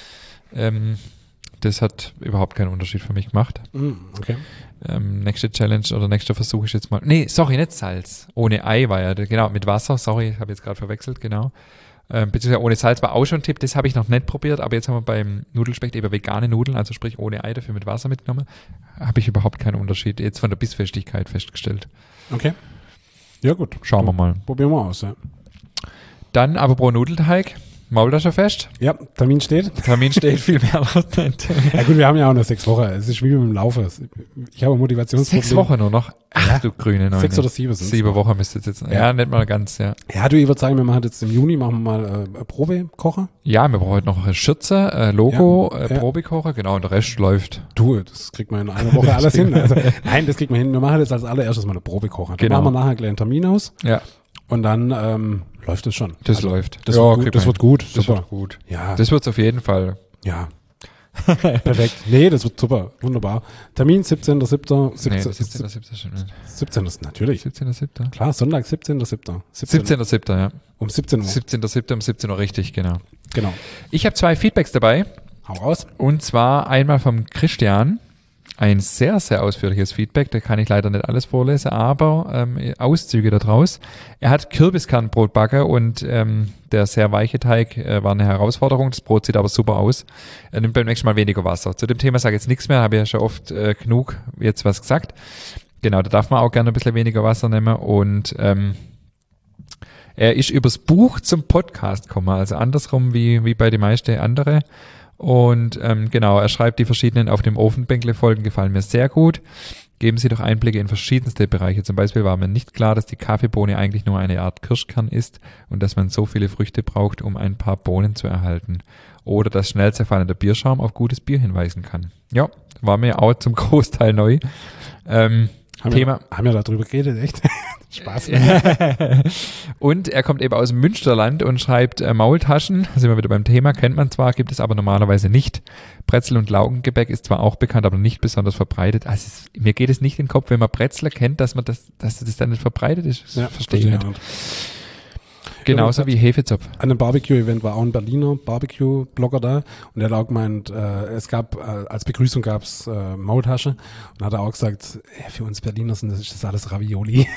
Das hat überhaupt keinen Unterschied für mich gemacht.
Okay.
Nächste Challenge oder nächster Versuch ist jetzt mal, nicht Salz. Ohne Ei war ja, genau, mit Wasser, sorry, habe jetzt gerade verwechselt, genau. Beziehungsweise ohne Salz war auch schon ein Tipp, das habe ich noch nicht probiert, aber jetzt haben wir beim Nudelspecht eben vegane Nudeln, also sprich ohne Ei, dafür mit Wasser mitgenommen. Habe ich überhaupt keinen Unterschied jetzt von der Bissfestigkeit festgestellt.
Okay. Ja, gut.
Schauen wir mal.
Probieren wir aus, ja.
Dann aber pro Nudelteig, Maultaschenfest.
Ja, Termin steht.
Termin steht, viel mehr laut nicht.
Ja gut, wir haben ja auch noch 6 Wochen. Es ist wie mit dem Laufen. Ich habe ein Motivationsproblem.
6 Wochen nur noch? Ach,
Ja.
du grüne Neune.
6 oder 7 sind
7 Wochen müsste jetzt. Ja, nicht mal ganz, ja.
Ja, du, ich würde sagen, wir machen jetzt im Juni machen wir mal eine Probekocher.
Ja, wir brauchen heute noch eine Schürze, Logo,
Ja.
Probekocher, genau, und der Rest läuft.
Du, das kriegt man in einer Woche alles hin. Also, nein, das kriegt man hin. Wir machen jetzt als allererstes mal eine Probekocher. Dann
Genau.
machen wir nachher einen kleinen Termin aus
Ja,
und dann läuft es schon.
das
Also,
läuft.
Das,
Ja,
wird, gut,
kriegt
das
man
wird gut.
hin. Das
Super.
wird gut.
Ja,
Das wird's auf jeden Fall.
ja. Perfekt. Nee, das wird super. Wunderbar. Termin 17.07.
Nee,
17.
17.7. schon nicht.
17. natürlich.
17.7.
Klar, Sonntag 17.07.
17.7. ja.
Um 17 Uhr.
17.7. um 17 Uhr, richtig, genau.
Genau.
Ich habe 2 Feedbacks dabei.
Hau raus.
Und zwar einmal vom Christian. Ein sehr, sehr ausführliches Feedback. Da kann ich leider nicht alles vorlesen, aber Auszüge daraus. Er hat Kürbiskernbrot backen und der sehr weiche Teig war eine Herausforderung. Das Brot sieht aber super aus. Er nimmt beim nächsten Mal weniger Wasser. Zu dem Thema sage ich jetzt nichts mehr, habe ja schon oft genug jetzt was gesagt. Genau, da darf man auch gerne ein bisschen weniger Wasser nehmen und er ist übers Buch zum Podcast gekommen, also andersrum wie bei den meisten andere. Und genau, er schreibt, die verschiedenen auf dem Ofenbänkle-Folgen gefallen mir sehr gut. Geben Sie doch Einblicke in verschiedenste Bereiche. Zum Beispiel war mir nicht klar, dass die Kaffeebohne eigentlich nur eine Art Kirschkern ist und dass man so viele Früchte braucht, um ein paar Bohnen zu erhalten. Oder dass schnell zerfallender Bierschaum auf gutes Bier hinweisen kann. Ja, war mir auch zum Großteil neu.
Haben wir darüber geredet, echt? Spaß.
Und er kommt eben aus dem Münsterland und schreibt Maultaschen, sind wir wieder beim Thema, kennt man zwar, gibt es aber normalerweise nicht. Brezel und Laugengebäck ist zwar auch bekannt, aber nicht besonders verbreitet. Also mir geht es nicht in den Kopf, wenn man Brezel kennt, dass das dann nicht verbreitet ist. Das verstehe ich nicht. Genauso wie Hefezopf.
An einem Barbecue-Event war auch ein Berliner Barbecue-Blogger da und der hat auch gemeint, es gab, als Begrüßung gab's Maultasche und hat er auch gesagt, für uns Berliner ist das alles Ravioli.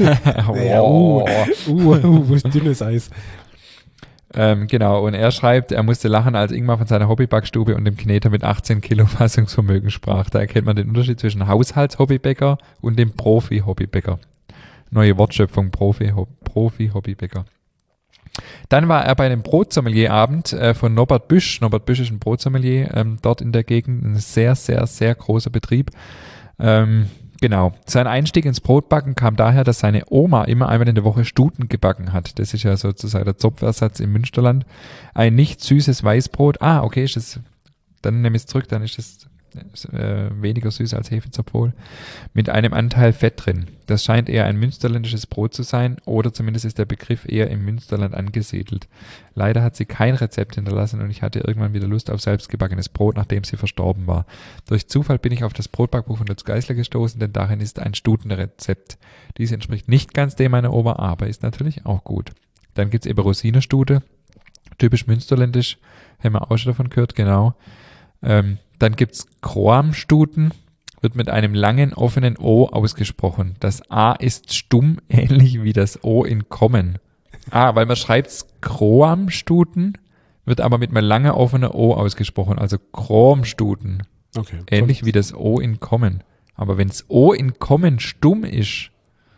Wo ist dünnes Eis?
Genau, und er schreibt, er musste lachen, als Ingmar von seiner Hobbybackstube und dem Kneter mit 18 Kilo Fassungsvermögen sprach. Da erkennt man den Unterschied zwischen Haushaltshobbybäcker und dem Profi-Hobbybäcker. Neue Wortschöpfung, Profi-Hobbybäcker. Dann war er bei einem Brotsommelier-Abend von Norbert Büsch. Norbert Büsch ist ein Brotsommelier dort in der Gegend, ein sehr, sehr, sehr großer Betrieb. Genau. Sein Einstieg ins Brotbacken kam daher, dass seine Oma immer einmal in der Woche Stuten gebacken hat. Das ist ja sozusagen der Zopfersatz im Münsterland. Ein nicht süßes Weißbrot. Okay, dann nehme ich es zurück, dann ist es weniger süß als Hefezopf wohl, mit einem Anteil Fett drin. Das scheint eher ein münsterländisches Brot zu sein oder zumindest ist der Begriff eher im Münsterland angesiedelt. Leider hat sie kein Rezept hinterlassen und ich hatte irgendwann wieder Lust auf selbstgebackenes Brot, nachdem sie verstorben war. Durch Zufall bin ich auf das Brotbackbuch von Lutz Geisler gestoßen, denn darin ist ein Stutenrezept. Dies entspricht nicht ganz dem meiner Oma, aber ist natürlich auch gut. Dann gibt's eben Rosinenstute, typisch münsterländisch, haben wir auch schon davon gehört, genau. Dann gibt's Kroamstuten, wird mit einem langen, offenen O ausgesprochen. Das A ist stumm, ähnlich wie das O in kommen. Weil man schreibt's Kroamstuten wird aber mit einem langen offenen O ausgesprochen, also Chromstuten.
Okay.
Ähnlich wie das O in Kommen. Aber wenn das O in Kommen stumm ist,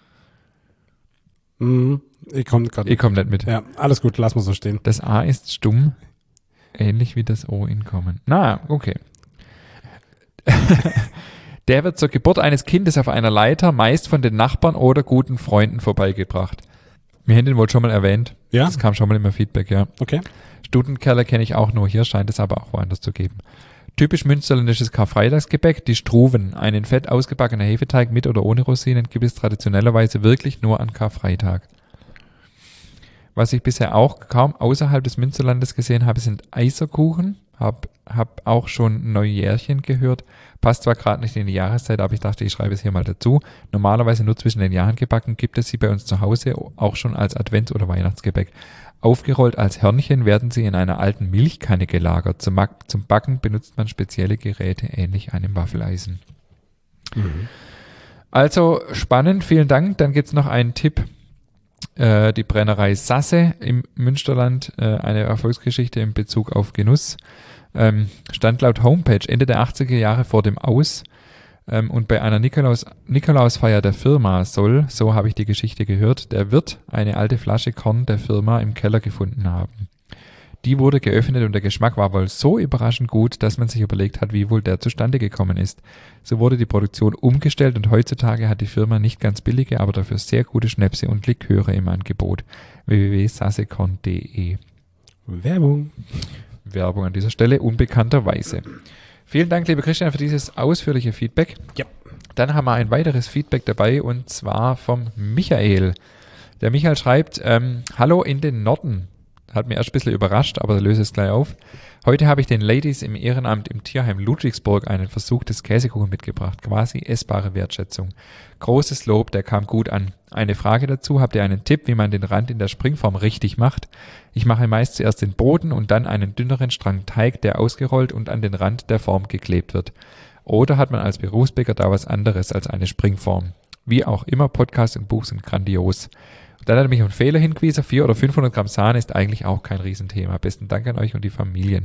ich komme
nicht mit.
Ja, alles gut, lass mal so stehen.
Das A ist stumm, ähnlich wie das O in Kommen. Na, okay. Der wird zur Geburt eines Kindes auf einer Leiter meist von den Nachbarn oder guten Freunden vorbeigebracht. Wir haben den wohl schon mal erwähnt.
Ja?
Das kam schon mal immer Feedback, ja.
Okay.
Stutenkerle kenne ich auch nur. Hier scheint es aber auch woanders zu geben. Typisch münsterländisches Karfreitagsgebäck, die Struven. Einen fett ausgebackenen Hefeteig mit oder ohne Rosinen gibt es traditionellerweise wirklich nur an Karfreitag. Was ich bisher auch kaum außerhalb des Münsterlandes gesehen habe, sind Eiserkuchen. Hab auch schon Neujährchen gehört. Passt zwar gerade nicht in die Jahreszeit, aber ich dachte, ich schreibe es hier mal dazu. Normalerweise nur zwischen den Jahren gebacken, gibt es sie bei uns zu Hause auch schon als Advents- oder Weihnachtsgebäck. Aufgerollt als Hörnchen werden sie in einer alten Milchkanne gelagert. Zum Backen benutzt man spezielle Geräte, ähnlich einem Waffeleisen. Also spannend, vielen Dank. Dann gibt es noch einen Tipp. Die Brennerei Sasse im Münsterland, eine Erfolgsgeschichte in Bezug auf Genuss. Stand laut Homepage Ende der 80er Jahre vor dem Aus. Und bei einer Nikolausfeier der Firma soll, so habe ich die Geschichte gehört, der Wirt eine alte Flasche Korn der Firma im Keller gefunden haben. Die wurde geöffnet und der Geschmack war wohl so überraschend gut, dass man sich überlegt hat, wie wohl der zustande gekommen ist. So wurde die Produktion umgestellt und heutzutage hat die Firma nicht ganz billige, aber dafür sehr gute Schnäpse und Liköre im Angebot. www.sassekon.de. Werbung an dieser Stelle, unbekannterweise. Vielen Dank, lieber Christian, für dieses ausführliche Feedback.
Ja.
Dann haben wir ein weiteres Feedback dabei und zwar vom Michael. Der Michael schreibt, hallo in den Norden. Hat mir erst ein bisschen überrascht, aber löse es gleich auf. Heute habe ich den Ladies im Ehrenamt im Tierheim Ludwigsburg einen Versuch des Käsekuchen mitgebracht. Quasi essbare Wertschätzung. Großes Lob, der kam gut an. Eine Frage dazu, habt ihr einen Tipp, wie man den Rand in der Springform richtig macht? Ich mache meist zuerst den Boden und dann einen dünneren Strang Teig, der ausgerollt und an den Rand der Form geklebt wird. Oder hat man als Berufsbäcker da was anderes als eine Springform? Wie auch immer, Podcast und Buch sind grandios. Dann hat er mich auf einen Fehler hingewiesen, 400 oder 500 Gramm Sahne ist eigentlich auch kein Riesenthema. Besten Dank an euch und die Familien.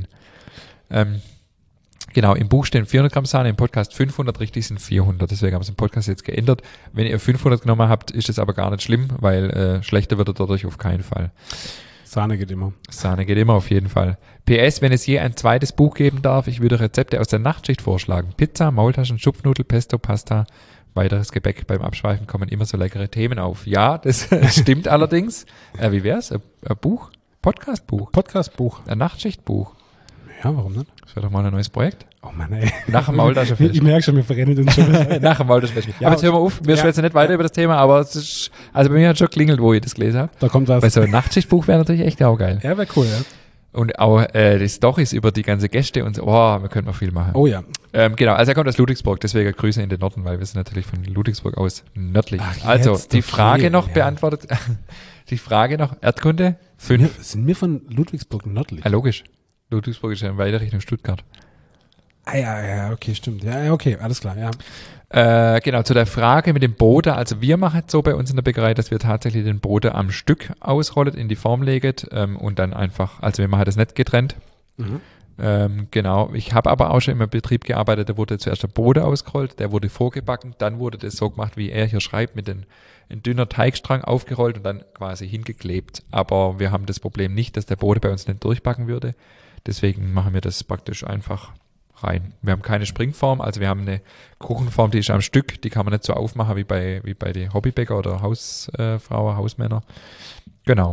Genau, im Buch stehen 400 Gramm Sahne, im Podcast 500, richtig sind 400. Deswegen haben wir es im Podcast jetzt geändert. Wenn ihr 500 genommen habt, ist es aber gar nicht schlimm, weil schlechter wird er dadurch auf keinen Fall.
Sahne geht immer.
Sahne geht immer auf jeden Fall. PS, wenn es je ein zweites Buch geben darf, ich würde Rezepte aus der Nachtschicht vorschlagen. Pizza, Maultaschen, Schupfnudel, Pesto, Pasta, weiteres Gebäck. Beim Abschweifen kommen immer so leckere Themen auf. Ja, das stimmt allerdings. Wie wär's? Ein Buch? Podcastbuch?
Podcastbuch.
Ein Nachtschichtbuch.
Ja, warum nicht?
Das wäre doch mal ein neues Projekt.
Oh Mann, ey.
Nach dem Maultaschenfest.
Ich merke schon, wir verrennen uns schon.
Nach dem Maultaschenfest.
Ja,
aber jetzt hören wir auf. Wir schwätzen nicht weiter über das Thema, aber es ist, also bei mir hat schon klingelt, wo ich das gelesen habe.
Da kommt was.
Weil so ein Nachtschichtbuch wäre natürlich echt auch geil.
Ja, wäre cool, ja.
Und auch die Storys über die ganze Gäste und so. Oh, wir können noch viel machen.
Oh ja.
Genau, also er kommt aus Ludwigsburg, deswegen Grüße in den Norden, weil wir sind natürlich von Ludwigsburg aus nördlich.
Ach,
also,
jetzt,
die
okay,
Frage noch
ja.
beantwortet. Die Frage noch, Erdkunde? 5.
Sind wir von Ludwigsburg nördlich?
Ja, logisch. Ludwigsburg ist ja weiter Richtung Stuttgart.
Ah, ja, okay, stimmt. Ja, okay, alles klar, ja.
Genau, zu der Frage mit dem Boden. Also wir machen es so bei uns in der Bäckerei, dass wir tatsächlich den Boden am Stück ausrollen, in die Form legen und dann einfach, also wir machen das nicht getrennt. Genau, ich habe aber auch schon im Betrieb gearbeitet, da wurde zuerst der Boden ausgerollt, der wurde vorgebacken, dann wurde das so gemacht, wie er hier schreibt, mit ein dünner Teigstrang aufgerollt und dann quasi hingeklebt. Aber wir haben das Problem nicht, dass der Boden bei uns nicht durchbacken würde. Deswegen machen wir das praktisch einfach rein. Wir haben keine Springform, also wir haben eine Kuchenform, die ist am Stück, die kann man nicht so aufmachen wie bei den Hobbybäcker oder Hausfrauen, Hausmänner. Genau.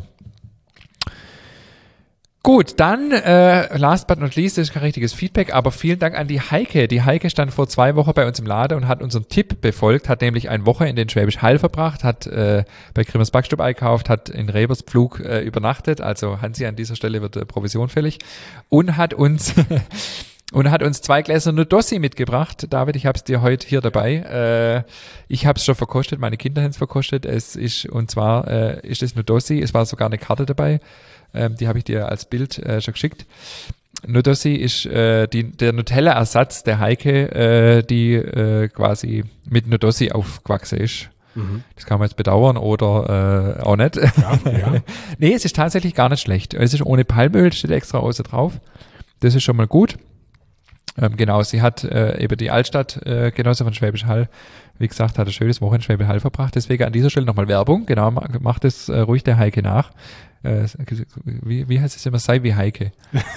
Gut, dann last but not least, das ist kein richtiges Feedback, aber vielen Dank an die Heike. Die Heike stand vor 2 Wochen bei uns im Laden und hat unseren Tipp befolgt, hat nämlich eine Woche in den Schwäbisch Hall verbracht, hat bei Grimmers Backstub eingekauft, hat in Reberspflug übernachtet, also Hansi an dieser Stelle wird Provision fällig und hat uns 2 Gläser Nudossi mitgebracht. David, ich habe es dir heute hier dabei. Ich habe es schon verkostet, meine Kinder haben es verkostet. Es ist es Nudossi. Es war sogar eine Karte dabei. Die habe ich dir als Bild schon geschickt. Nudossi ist der Nutella-Ersatz der Heike, die quasi mit Nudossi aufgewachsen ist. Das kann man jetzt bedauern oder auch nicht.
Ja, ja.
Nee, es ist tatsächlich gar nicht schlecht. Es ist ohne Palmöl, steht extra außen drauf. Das ist schon mal gut. Genau, sie hat eben die Altstadt-Genosse von Schwäbisch Hall, wie gesagt, hat ein schönes Wochenende in Schwäbisch Hall verbracht. Deswegen an dieser Stelle nochmal Werbung. Genau, macht es ruhig der Heike nach. Wie heißt es immer? Sei wie Heike.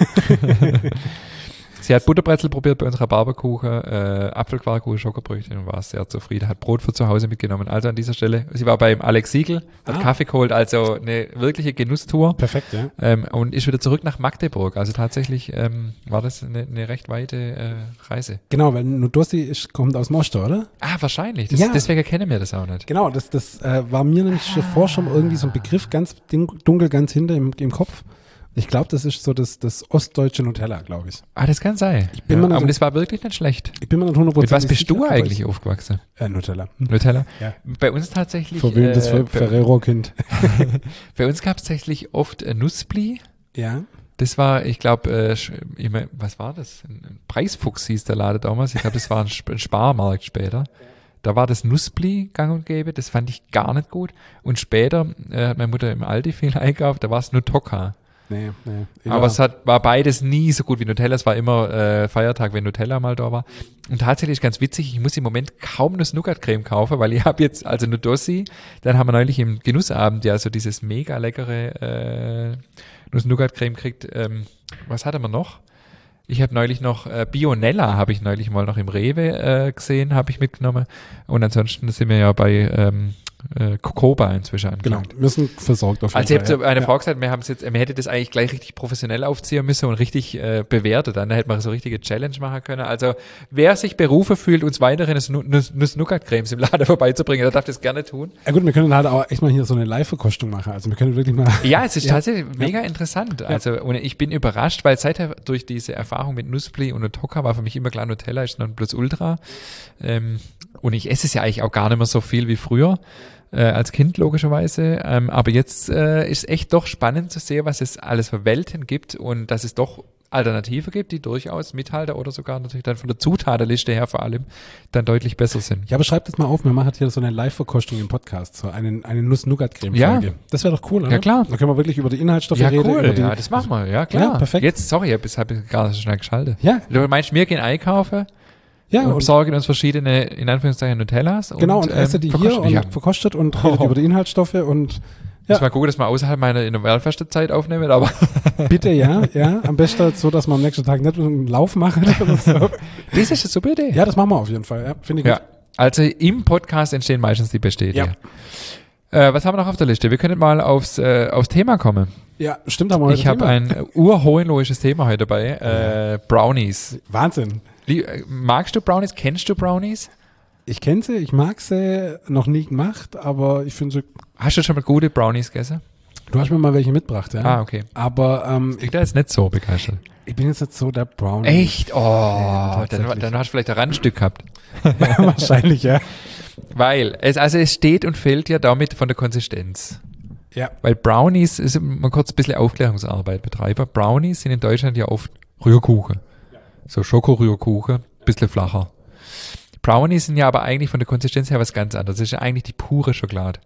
Sie hat Butterbrezel probiert bei unserer Barberkuchen, Apfelquarkkuchen, Schokobrötchen und war sehr zufrieden. Hat Brot für zu Hause mitgenommen. Also an dieser Stelle, sie war beim Alex Siegel, hat Kaffee geholt, also eine wirkliche Genusstour.
Perfekt, ja.
Und ist wieder zurück nach Magdeburg. Also tatsächlich war das eine recht weite Reise.
Genau, weil Nudossi kommt aus Moschto, oder?
Ah, wahrscheinlich. Deswegen kennen wir das auch nicht.
Genau, das war mir nämlich vorher schon irgendwie so ein Begriff, ganz dunkel, ganz hinter im Kopf. Ich glaube, das ist so das ostdeutsche Nutella, glaube ich.
Ah, das kann sein. Aber das war wirklich nicht schlecht.
Ich bin mir nicht 100%
Mit was bist du eigentlich aufgewachsen?
Nutella.
Nutella?
Ja.
Bei uns tatsächlich...
Verwöhntes Ferrero-Kind.
Bei uns gab es tatsächlich oft Nussbli.
Ja.
Das war, ich glaube, was war das? Ein Preisfuchs hieß der Laden damals. Ich glaube, das war ein Sparmarkt später. Da war das Nussbli gang und gäbe. Das fand ich gar nicht gut. Und später hat meine Mutter im Aldi viel eingekauft. Da war es Nutella.
Nee.
Aber es war beides nie so gut wie Nutella. Es war immer Feiertag, wenn Nutella mal da war. Und tatsächlich ist ganz witzig, ich muss im Moment kaum Nuss-Nougat-Creme kaufen, weil ich habe jetzt, also Nudossi, dann haben wir neulich im Genussabend ja so dieses mega leckere Nuss-Nougat-Creme gekriegt. Was hatten wir noch? Ich habe neulich noch Bionella, habe ich neulich mal noch im Rewe gesehen, habe ich mitgenommen. Und ansonsten sind wir ja bei Cocoba inzwischen angelangt.
Genau, müssen versorgt auf jeden
Fall. Also ich
Fall.
habe eine Frau gesagt, wir hätte das eigentlich gleich richtig professionell aufziehen müssen und richtig bewertet. Dann hätte man so richtige Challenge machen können. Also wer sich berufen fühlt, uns weiterhin Nuss-Nougat-Cremes im Laden vorbeizubringen, der darf das gerne tun.
Ja gut, wir können halt auch echt mal hier so eine Live-Verkostung machen. Also wir können wirklich mal...
Ja, es ist tatsächlich mega interessant. Also und ich bin überrascht, weil seither durch diese Erfahrung mit Nussbli und Nutella war für mich immer klar, Nutella ist Nonplusultra. Und ich esse es ja eigentlich auch gar nicht mehr so viel wie früher. Als Kind logischerweise, aber jetzt ist echt doch spannend zu sehen, was es alles für Welten gibt und dass es doch Alternativen gibt, die durchaus mithalten oder sogar natürlich dann von der Zutatenliste her vor allem dann deutlich besser sind.
Ja, aber schreibt das mal auf, wir machen hier so eine Live-Verkostung im Podcast, so eine Nuss-Nougat-Creme-Folge.
Ja.
Das wäre doch cool, oder?
Ja, klar.
Da können wir wirklich über die Inhaltsstoffe
Ja,
reden.
cool, ja, das machen wir, ja klar.
Ja, perfekt.
Jetzt, sorry, ich habe gar nicht so schnell geschaltet.
Ja.
Du meinst, wir gehen einkaufen?
Ja,
und besorgen uns verschiedene, in Anführungszeichen, Nutellas.
Genau, und esse die hier und verkostet und redet über die Inhaltsstoffe und
Muss mal gucken, dass wir außerhalb meiner Intervallfastenzeit aufnehmen, aber
bitte, ja. Am besten so, dass wir am nächsten Tag nicht einen Lauf machen oder so.
Das ist eine super Idee.
Ja, das machen wir auf jeden Fall, ja, finde ich gut.
Also im Podcast entstehen meistens die beste Idee. Ja. Was haben wir noch auf der Liste? Wir können mal aufs Thema kommen.
Ja, stimmt, haben wir heute.
Ich habe ein urhohenlogisches Thema heute dabei. Brownies.
Wahnsinn.
Magst du Brownies? Kennst du Brownies?
Ich kenne sie, ich mag sie, noch nie gemacht, aber ich finde sie...
Hast du schon mal gute Brownies gegessen?
Du hast mir mal welche mitgebracht, ja.
Ah, okay.
Aber
ich bin da jetzt nicht so begeistert.
Ich bin jetzt nicht so der Brownie.
Echt? Oh, dann hast du vielleicht ein Randstück gehabt.
Wahrscheinlich, ja.
Weil, es steht und fällt ja damit von der Konsistenz.
Ja.
Weil Brownies, ist mal kurz ein bisschen Aufklärungsarbeit betreiben. Brownies sind in Deutschland ja oft Rührkuchen. So Schokorührkuchen, bisschen flacher. Brownies sind ja aber eigentlich von der Konsistenz her was ganz anderes. Das ist ja eigentlich die pure Schokolade.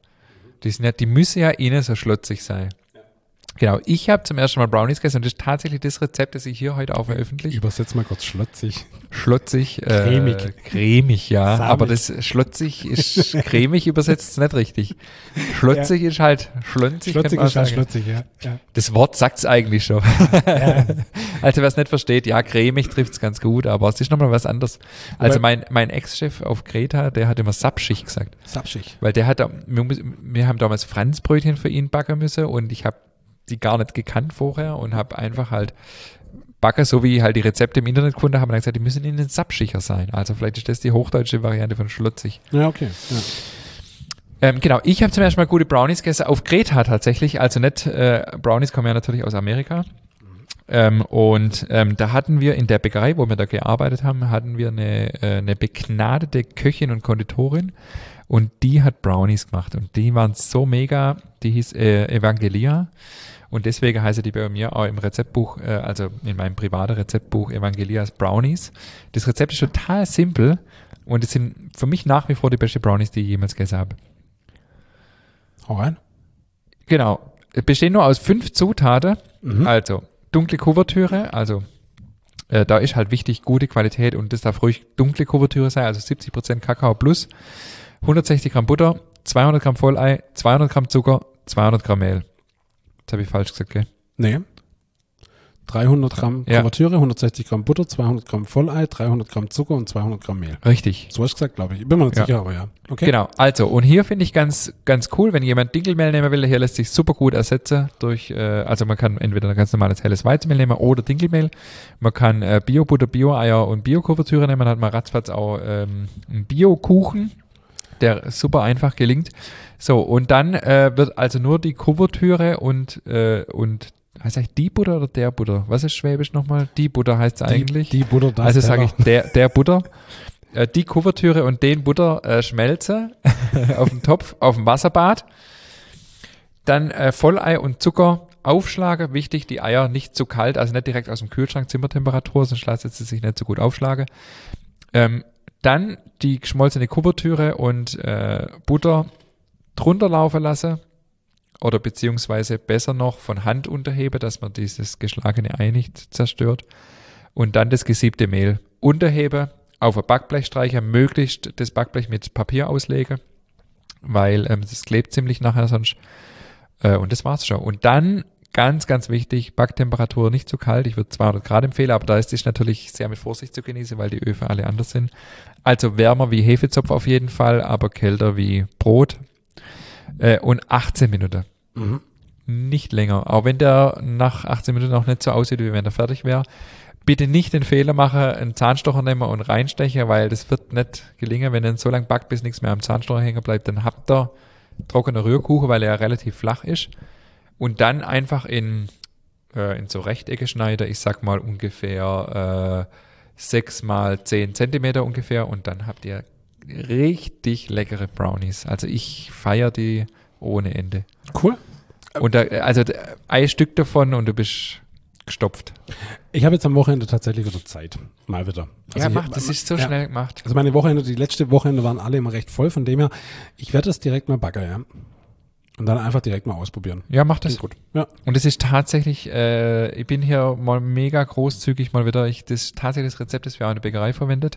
Die müssen ja innen so schlotzig sein. Genau, ich habe zum ersten Mal Brownies gegessen und das ist tatsächlich das Rezept, das ich hier heute auch veröffentliche.
Übersetz mal kurz schlotzig.
Schlotzig.
Cremig.
Cremig, ja.
Samig.
Aber das schlotzig ist cremig übersetzt ist nicht richtig. Schlotzig ist halt schlonzig.
Schlotzig ist halt schlotzig, ja.
Das Wort sagt's eigentlich schon.
Ja.
Also wer es nicht versteht, ja, cremig trifft's ganz gut, aber es ist nochmal was anderes. Also mein Ex-Chef auf Kreta, der hat immer sapschig gesagt.
Sapschig.
Weil wir haben damals Franzbrötchen für ihn backen müssen und ich habe die gar nicht gekannt vorher und habe einfach halt backen, so wie halt die Rezepte im Internet gefunden haben, und dann gesagt, die müssen innen sapschiger sein. Also vielleicht ist das die hochdeutsche Variante von schlotzig.
Ja, okay. Ja.
Genau, ich habe zum ersten Mal gute Brownies gegessen auf Kreta tatsächlich, also nicht, Brownies kommen ja natürlich aus Amerika. Da hatten wir in der Bäckerei, wo wir da gearbeitet haben, hatten wir eine begnadete Köchin und Konditorin und die hat Brownies gemacht und die waren so mega, die hieß Evangelia und deswegen heißt die bei mir auch im Rezeptbuch, also in meinem privaten Rezeptbuch Evangelias Brownies. Das Rezept ist total simpel und es sind für mich nach wie vor die besten Brownies, die ich jemals gegessen habe.
Hau rein.
Genau. Bestehen nur aus 5 Zutaten. Also dunkle Kuvertüre, also da ist halt wichtig gute Qualität und das darf ruhig dunkle Kuvertüre sein, also 70% Kakao plus, 160 Gramm Butter, 200 Gramm Vollei, 200 Gramm Zucker, 200 Gramm Mehl. Das habe ich falsch gesagt, gell?
Nee. 300 Gramm Kuvertüre, 160 Gramm Butter, 200 Gramm Vollei, 300 Gramm Zucker und 200 Gramm Mehl.
Richtig.
So hast du gesagt, glaube ich. Ich bin mir nicht sicher, aber ja. Okay.
Genau. Also, und hier finde ich ganz cool, wenn jemand Dinkelmehl nehmen will, hier lässt sich super gut ersetzen durch, also man kann entweder ein ganz normales helles Weizenmehl nehmen oder Dinkelmehl. Man kann Bio-Butter, Bio-Eier und Bio-Kuvertüre nehmen. Dann hat man ratzfatz auch einen Bio-Kuchen, der super einfach gelingt. So, und dann wird also nur die Kuvertüre und heißt eigentlich die Butter oder der Butter? Was ist Schwäbisch nochmal? Die Butter heißt es eigentlich.
Die Butter, das
also sage ich der Butter. Die Kuvertüre und den Butter schmelze auf dem Topf, auf dem Wasserbad. Dann Vollei und Zucker aufschlagen. Wichtig, die Eier nicht zu kalt, also nicht direkt aus dem Kühlschrank, Zimmertemperatur, sonst lassen sie sich nicht so gut aufschlagen. Dann die geschmolzene Kuvertüre und Butter drunter laufen lassen. Oder beziehungsweise besser noch von Hand unterhebe, dass man dieses geschlagene Ei nicht zerstört. Und dann das gesiebte Mehl unterhebe, auf ein Backblech streichen, möglichst das Backblech mit Papier auslegen, weil das klebt ziemlich nachher sonst. Und das war's schon. Und dann, ganz, ganz wichtig, Backtemperatur nicht zu kalt. Ich würde 200 Grad empfehlen, aber da ist es natürlich sehr mit Vorsicht zu genießen, weil die Öfen alle anders sind. Also wärmer wie Hefezopf auf jeden Fall, aber kälter wie Brot. Und 18 Minuten. Nicht länger. Auch wenn der nach 18 Minuten noch nicht so aussieht, wie wenn er fertig wäre. Bitte nicht den Fehler machen, einen Zahnstocher nehmen und reinstechen, weil das wird nicht gelingen. Wenn ihr so lange backt, bis nichts mehr am Zahnstocher hängen bleibt, dann habt ihr trockener Rührkuchen, weil er ja relativ flach ist. Und dann einfach in so Rechtecke schneiden. Ich sag mal ungefähr 6 mal 10 Zentimeter ungefähr. Und dann habt ihr richtig leckere Brownies. Also ich feiere die ohne Ende.
Cool.
Und ein Stück davon und du bist gestopft.
Ich habe jetzt am Wochenende tatsächlich wieder Zeit. Mal wieder.
Also das ist so schnell gemacht.
Also meine Wochenende, die letzte Wochenende waren alle immer recht voll, von dem her, ich werde das direkt mal backen, ja. Und dann einfach direkt mal ausprobieren.
Ja, mach das.
Gut. Ja.
Und es ist tatsächlich, ich bin hier mal mega großzügig mal wieder. Das ist tatsächlich das Rezept, das wir auch in der Bäckerei verwendet.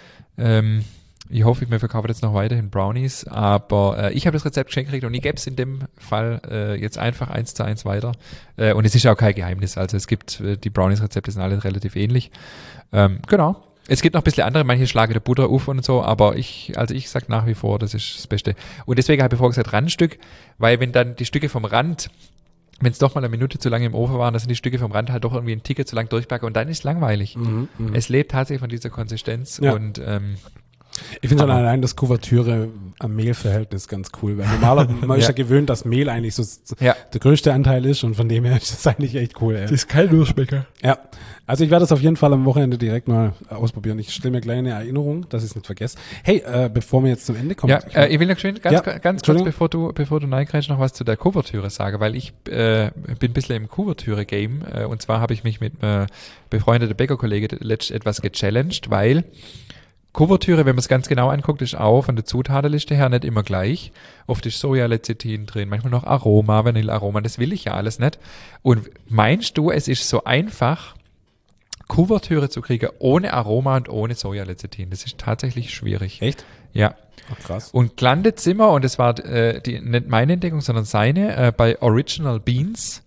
Ich hoffe, wir verkaufen jetzt noch weiterhin Brownies, aber ich habe das Rezept geschenkt gekriegt und ich gebe es in dem Fall jetzt einfach 1:1 weiter. Und es ist ja auch kein Geheimnis. Also es gibt, die Brownies-Rezepte sind alle relativ ähnlich. Genau. Es gibt noch ein bisschen andere, manche schlagen der Butter auf und so, aber ich sage nach wie vor, das ist das Beste. Und deswegen habe ich vorher gesagt Randstück, weil wenn dann die Stücke vom Rand, wenn es doch mal eine Minute zu lange im Ofen waren, dann sind die Stücke vom Rand halt doch irgendwie einen Ticket zu lang durchbacken und dann ist es langweilig. Es lebt tatsächlich von dieser Konsistenz und
ich finde schon allein das Kuvertüre-Mehl-Verhältnis ganz cool, weil normalerweise man ist ja gewöhnt, dass Mehl eigentlich so der größte Anteil ist und von dem her ist das eigentlich echt cool. Ey.
Das ist kein Durchschmecker.
Ja, also ich werde das auf jeden Fall am Wochenende direkt mal ausprobieren. Ich stelle mir gleich eine Erinnerung, dass ich es nicht vergesse. Hey, bevor wir jetzt zum Ende kommen.
Ja, ich will noch schön, ganz kurz, bevor du neigreifst, noch was zu der Kuvertüre sage, weil ich bin ein bisschen im Kuvertüre-Game und zwar habe ich mich mit befreundeten Bäckerkollege letztens etwas gechallenged, weil Kuvertüre, wenn man es ganz genau anguckt, ist auch von der Zutatenliste her nicht immer gleich. Oft ist Sojalecithin drin, manchmal noch Aroma, Vanillearoma, das will ich ja alles nicht. Und meinst du, es ist so einfach, Kuvertüre zu kriegen ohne Aroma und ohne Sojalecithin? Das ist tatsächlich schwierig.
Echt?
Ja.
Ach, krass.
Und gelandet sind wir, und das war nicht meine Entdeckung, sondern seine, bei Original Beans.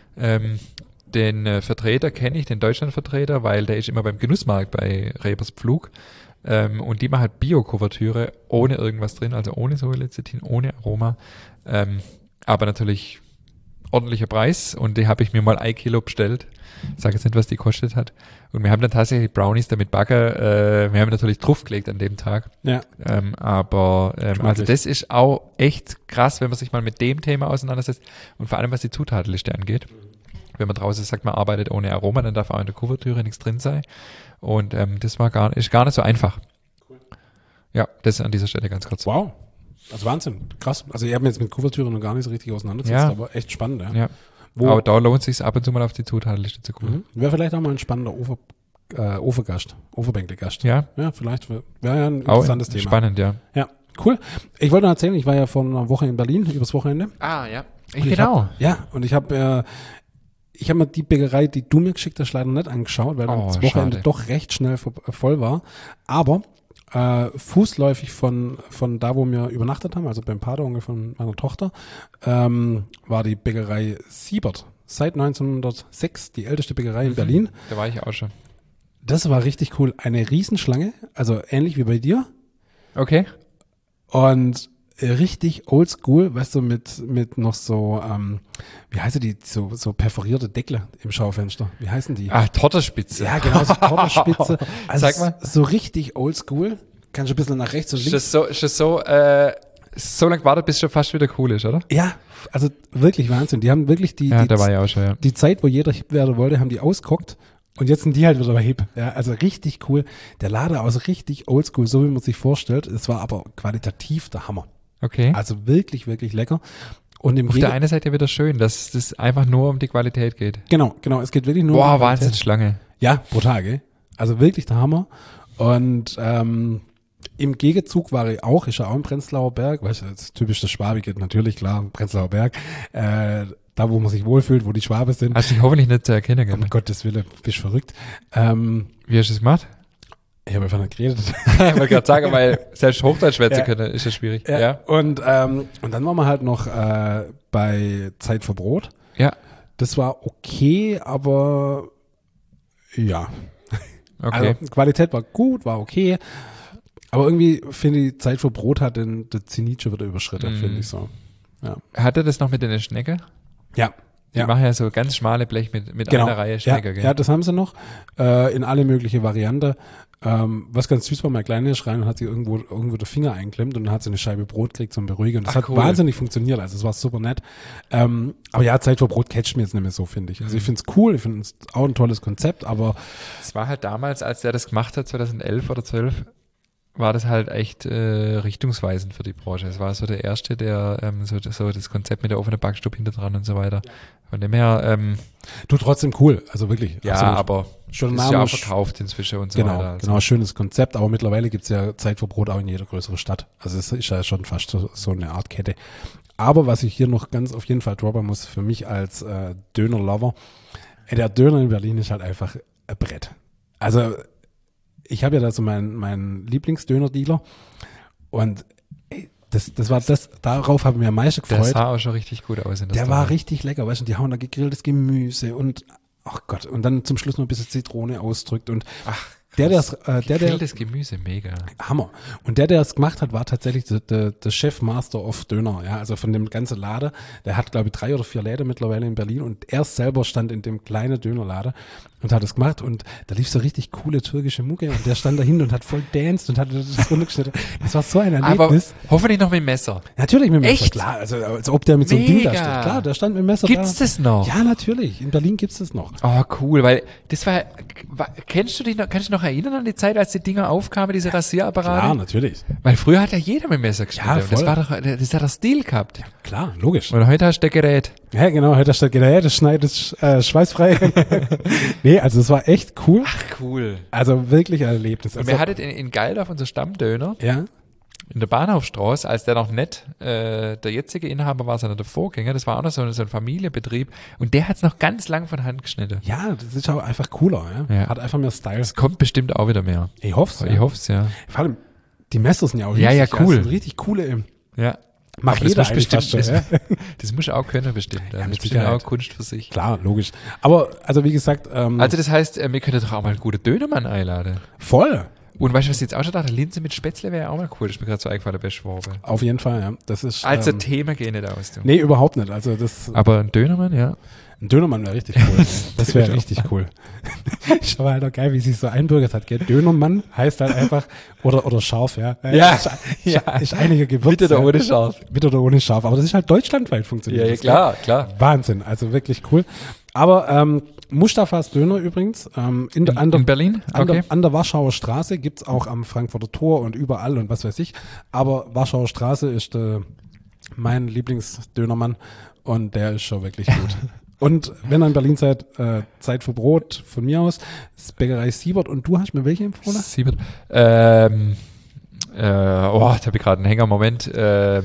Den Vertreter kenne ich, den Deutschlandvertreter, weil der ist immer beim Genussmarkt bei Rebers Pflug. Und die machen halt Bio-Kuvertüre ohne irgendwas drin, also ohne Sojalecithin, ohne Aroma. Aber natürlich ordentlicher Preis und die habe ich mir mal 1 Kilo bestellt. Ich sage jetzt nicht, was die kostet hat. Und wir haben dann tatsächlich Brownies damit backen. Wir haben natürlich draufgelegt an dem Tag. Ja. Also das ist auch echt krass, wenn man sich mal mit dem Thema auseinandersetzt und vor allem, was die Zutatenliste angeht. Wenn man draußen sagt, man arbeitet ohne Aroma, dann darf auch in der Kuvertüre nichts drin sein. Und das ist gar nicht so einfach. Cool. Ja, das an dieser Stelle ganz kurz.
Wow. Also Wahnsinn. Krass. Also ich habe mich jetzt mit Kuvertüre noch gar nicht so richtig auseinandergesetzt, aber echt spannend. Ja.
Aber da lohnt es sich ab und zu mal auf die Zutatenliste zu gucken.
Wäre vielleicht auch mal ein spannender Ofenbänkle-Gast.
Ja.
Ja, vielleicht wäre ja ein interessantes Thema.
Spannend, ja.
Ja, Cool. Ich wollte noch erzählen, ich war ja vor einer Woche in Berlin, übers Wochenende.
Ah, ja.
Und ich habe mir die Bäckerei, die du mir geschickt hast, leider nicht angeschaut, weil dann das Wochenende
schade.
doch recht schnell voll war. Aber fußläufig von da, wo wir übernachtet haben, also beim Patenonkel von meiner Tochter, war die Bäckerei Siebert. Seit 1906 die älteste Bäckerei in Berlin.
Da war ich auch schon.
Das war richtig cool. Eine Riesenschlange, also ähnlich wie bei dir.
Okay.
Und richtig oldschool, weißt du, mit noch so, wie heißen die, so perforierte Deckel im Schaufenster. Wie heißen die?
Ah, Tortenspitze.
Ja, genau, so Tortenspitze. Also
Sag mal.
so richtig oldschool. Kannst du ein bisschen nach rechts und links.
So lange gewartet, bis schon fast wieder cool ist, oder?
Ja, also wirklich Wahnsinn. Die haben wirklich
Da war ich auch schon, ja.
die Zeit, wo jeder hip werden wollte, haben die ausgeguckt. Und jetzt sind die halt wieder hip. Ja, also richtig cool. Der Laden aus richtig oldschool, so wie man sich vorstellt. Es war aber qualitativ der Hammer.
Okay.
Also wirklich, wirklich lecker. Und im
Auf der einen Seite wieder schön, dass es einfach nur um die Qualität geht.
Genau. Es geht wirklich nur
Boah,
die Qualität.
Wahnsinnsschlange.
Ja, brutal, gell? Also wirklich der Hammer. Und im Gegenzug ist ja auch im Prenzlauer Berg, weißt du, das ist typisch das Schwabige, natürlich, klar, Prenzlauer Berg, da, wo man sich wohlfühlt, wo die Schwabe sind.
Hast dich hoffentlich nicht zu erkennen, gell?
Um Gottes Willen, bist verrückt.
Wie hast du es gemacht?
Ich habe einfach nicht geredet.
Ich wollte gerade sagen, weil selbst Hochdeutsch schwätzen können, ist ja schwierig. Ja.
Und dann waren wir halt noch bei Zeit für Brot.
Ja.
Das war okay, aber ja.
Okay.
Also Qualität war gut, war okay. Aber irgendwie finde ich, Zeit für Brot hat den Zenit schon wieder überschritten, finde ich so. Ja.
Hat er das noch mit den Schnecke?
Ja.
Die machen ja so ganz schmale Blech mit einer Reihe Schnecke, gell?
Ja, das haben sie noch. In alle mögliche Varianten. Was ganz süß war, mein Kleiner ist rein und hat sich irgendwo den Finger einklemmt und dann hat sie eine Scheibe Brot gekriegt zum Beruhigen. Und das hat
cool.
wahnsinnig funktioniert, also es war super nett. Aber ja, Zeit für Brot catcht mir jetzt nicht mehr so, finde ich. Also ich finde es cool, ich finde es auch ein tolles Konzept, aber
Es war halt damals, als der das gemacht hat, 2011 oder 12, war das halt echt richtungsweisend für die Branche. Es war so der Erste, der so das Konzept mit der offenen Backstube hinter dran und so weiter. Von dem her,
du trotzdem cool, also wirklich.
ja,
absolut.
aber
Schon
ist ja auch verkauft inzwischen und so weiter. Also.
Genau, schönes Konzept, aber mittlerweile gibt es ja Zeit für Brot auch in jeder größeren Stadt. Also es ist ja schon fast so eine Art Kette. Aber was ich hier noch ganz auf jeden Fall droppen muss, für mich als Döner-Lover, der Döner in Berlin ist halt einfach ein Brett. Also ich habe ja da so meinen Lieblingsdöner-Dealer und das war das, darauf habe ich mich am meisten gefreut.
Der sah auch schon richtig gut aus.
Der war richtig lecker, weißt du, die hauen da gegrilltes Gemüse und ach Gott, und dann zum Schluss noch ein bisschen Zitrone ausdrückt und
gegrilltes Gemüse, mega.
Hammer. Und der es gemacht hat, war tatsächlich der Chef Master of Döner, ja, also von dem ganzen Laden. Der hat, glaube ich, 3 oder 4 Läden mittlerweile in Berlin und er selber stand in dem kleinen Dönerladen und hat es gemacht und da lief so richtig coole türkische Mucke und der stand dahinter und hat voll danced und hat das runtergeschnitten. Das war so ein Erlebnis.
Aber hoffentlich noch mit dem Messer.
Natürlich mit dem Messer,
Echt?
klar, also als ob der mit so einem Ding da
Mega.
steht. Klar, der stand mit dem Messer
Gibt's
da.
das noch?
Ja, natürlich. In Berlin gibt's das noch.
Oh, cool, weil das kannst du dich noch erinnern an die Zeit, als die Dinger aufkamen, diese Rasierapparate?
Klar, natürlich.
Weil früher hat ja jeder mit dem Messer geschnitten.
Ja,
Und das
voll.
das hat der Stil gehabt.
Klar, logisch.
Und heute hast du ein Gerät.
Ja, genau, heute steht Gerät, das schneidet schweißfrei. Nee, also es war echt cool.
Ach, cool.
Also wirklich ein Erlebnis.
Und
Also,
wir hatten in Geildorf unser Stammdöner
ja,
in der Bahnhofstraße, als der noch nicht der jetzige Inhaber war, sondern der Vorgänger. Das war auch noch so ein Familienbetrieb. Und der hat es noch ganz lang von Hand geschnitten.
ja, das ist auch einfach cooler. Ja?
Ja.
Hat einfach mehr Style.
Es kommt bestimmt auch wieder mehr.
Ich hoffe es.
Ich hoffe es, ja.
Vor allem, die Messer sind ja auch
Ja, ja,
riesig,
cool.
Das sind richtig coole.
Ja.
Macht
Aber das
jeder
muss
eigentlich fast schon.
bestimmt,
Ja?
das muss auch können bestimmt. Ja,
mit
das ist bestimmt
Sicherheit.
auch Kunst für sich.
Klar, logisch. Aber, also wie gesagt,
Also das heißt, wir können doch auch mal einen guten Dönermann einladen.
voll.
Und weißt du, was ich jetzt auch schon dachte? Linse mit Spätzle wäre ja auch mal cool. Das ist mir gerade so eingefallen bei Schwabe.
Auf jeden Fall, ja. Das ist.
Also Thema gehen nicht aus, du.
Nee, überhaupt nicht. Also das.
Aber ein Dönermann, ja.
Ein Dönermann wäre richtig cool. Das wäre richtig cool. Ich war halt auch geil, wie sich so einbürgert hat, gell? Dönermann heißt halt einfach, oder scharf, ja.
Ja,
Ist einiger Gewürz.
Mit oder
ja.
ohne Scharf.
Mit oder ohne scharf. Aber das ist halt deutschlandweit funktioniert.
Ja, ja,
das,
klar,
gell?
klar.
Wahnsinn. Also wirklich cool. Aber Mustafas Döner übrigens, in
Berlin? Okay.
An der Warschauer Straße gibt's auch am Frankfurter Tor und überall und was weiß ich. Aber Warschauer Straße ist mein Lieblingsdönermann und der ist schon wirklich gut. Und wenn ihr in Berlin seid, Zeit für Brot von mir aus, das Bäckerei Siebert. Und du hast mir welche empfohlen?
Siebert. da habe ich gerade einen Hänger. Moment.
Ja,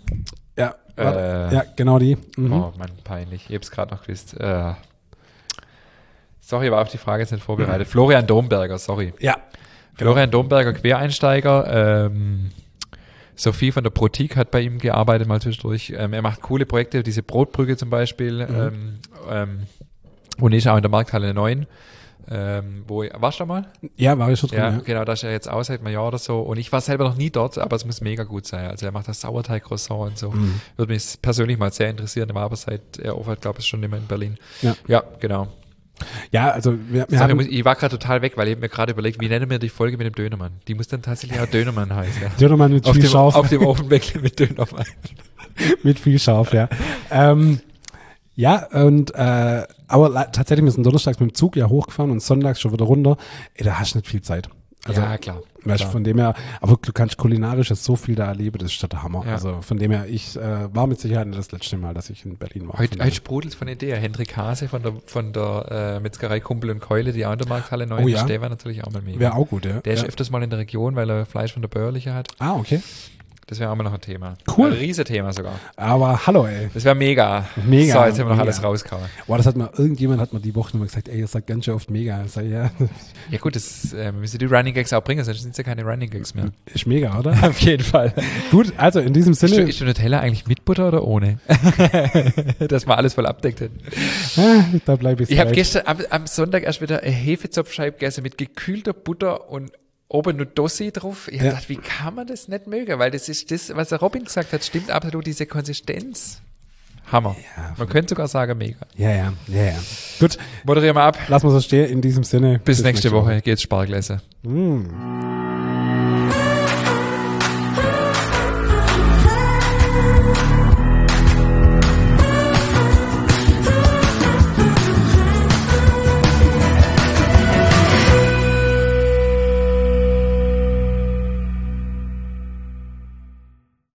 ja, genau die. Mhm.
Oh Mann, peinlich. Ich habe es gerade noch gewusst. Sorry, war auf die Frage jetzt nicht vorbereitet. Florian Domberger, sorry.
Ja.
Florian Domberger, Quereinsteiger. Sophie von der Protik hat bei ihm gearbeitet mal zwischendurch. Er macht coole Projekte, diese Brotbrücke zum Beispiel. Und ist auch in der Markthalle 9. Warst du da mal?
Ja, war ich schon drin.
Ja, genau, da ist er jetzt auch seit einem Jahr oder so. Und ich war selber noch nie dort, aber es muss mega gut sein. Also er macht das Sauerteig-Croissant und so. Würde mich persönlich mal sehr interessieren. Er war aber seit er aufhört, glaube ich, schon immer in Berlin. Ja, genau.
Ja, also
ich war gerade total weg, weil ich habe mir gerade überlegt, wie nennen wir die Folge mit dem Dönermann? Die muss dann tatsächlich auch Dönermann heißen. Ja.
Dönermann mit viel Scharf.
Auf dem Ofenwechsel mit Dönermann.
Mit viel Scharf, ja. Ja, und aber tatsächlich, wir sind donnerstags mit dem Zug ja hochgefahren und sonntags schon wieder runter. Da hast du nicht viel Zeit. Also,
ja, klar.
Weißt, von dem her, aber du kannst kulinarisch jetzt so viel da erleben, das ist der Hammer.
Ja.
Also von dem her, ich war mit Sicherheit nicht das letzte Mal, dass ich in Berlin war.
Heute sprudelt von Idee. Hendrik Hase von der Metzgerei Kumpel und Keule, die auch in der Markthalle 9
ist,
der war natürlich auch mal mega.
Wäre auch gut, ja.
Der ist öfters mal in der Region, weil er Fleisch von der Bäuerliche hat.
Ah, okay.
Das wäre auch mal noch ein Thema.
Cool.
Ein Riesenthema sogar.
Aber hallo, ey.
Das wäre mega.
Mega.
So, jetzt haben wir noch alles rausgehauen.
Boah, irgendjemand hat mir die Woche immer gesagt, ey, ihr sagt ganz schön oft mega. Ich sag, ja.
Ja gut, wir müssen die Running Gags auch bringen, sonst sind es ja keine Running Gags mehr.
Ist mega, oder?
Auf jeden Fall.
Gut, also in diesem Sinne.
Ist Nutella eigentlich mit Butter oder ohne? Dass man alles voll abdeckt hat.
Da bleibe
ich habe gestern am Sonntag erst wieder eine Hefezopfscheibe gegessen mit gekühlter Butter und oben nur Dossi drauf. Ich habe gedacht, wie kann man das nicht mögen? Weil das ist das, was der Robin gesagt hat, stimmt absolut, diese Konsistenz. Hammer. Ja, man könnte sogar sagen, mega.
Ja. Gut.
Moderieren wir ab.
Lassen wir so stehen. In diesem Sinne.
Bis nächste Woche geht's Spargel essen.